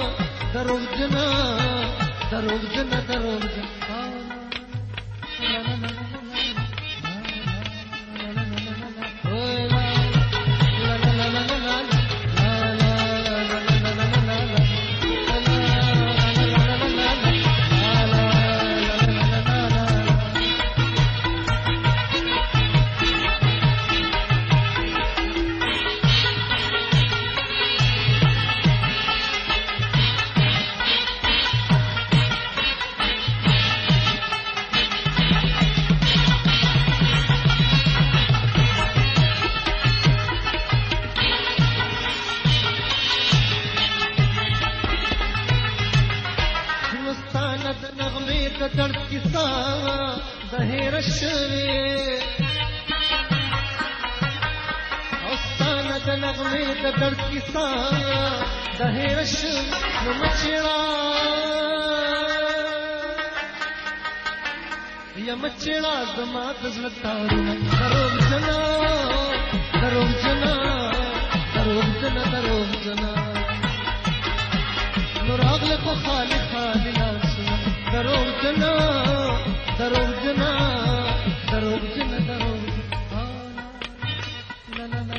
مچڑا زما دزلتارونه دروغجنه دروغ جنا نور اغله خو خالی خالی لاسونه دروغ جنا دروغ جنا دروغ جنا دروغ لا لا لا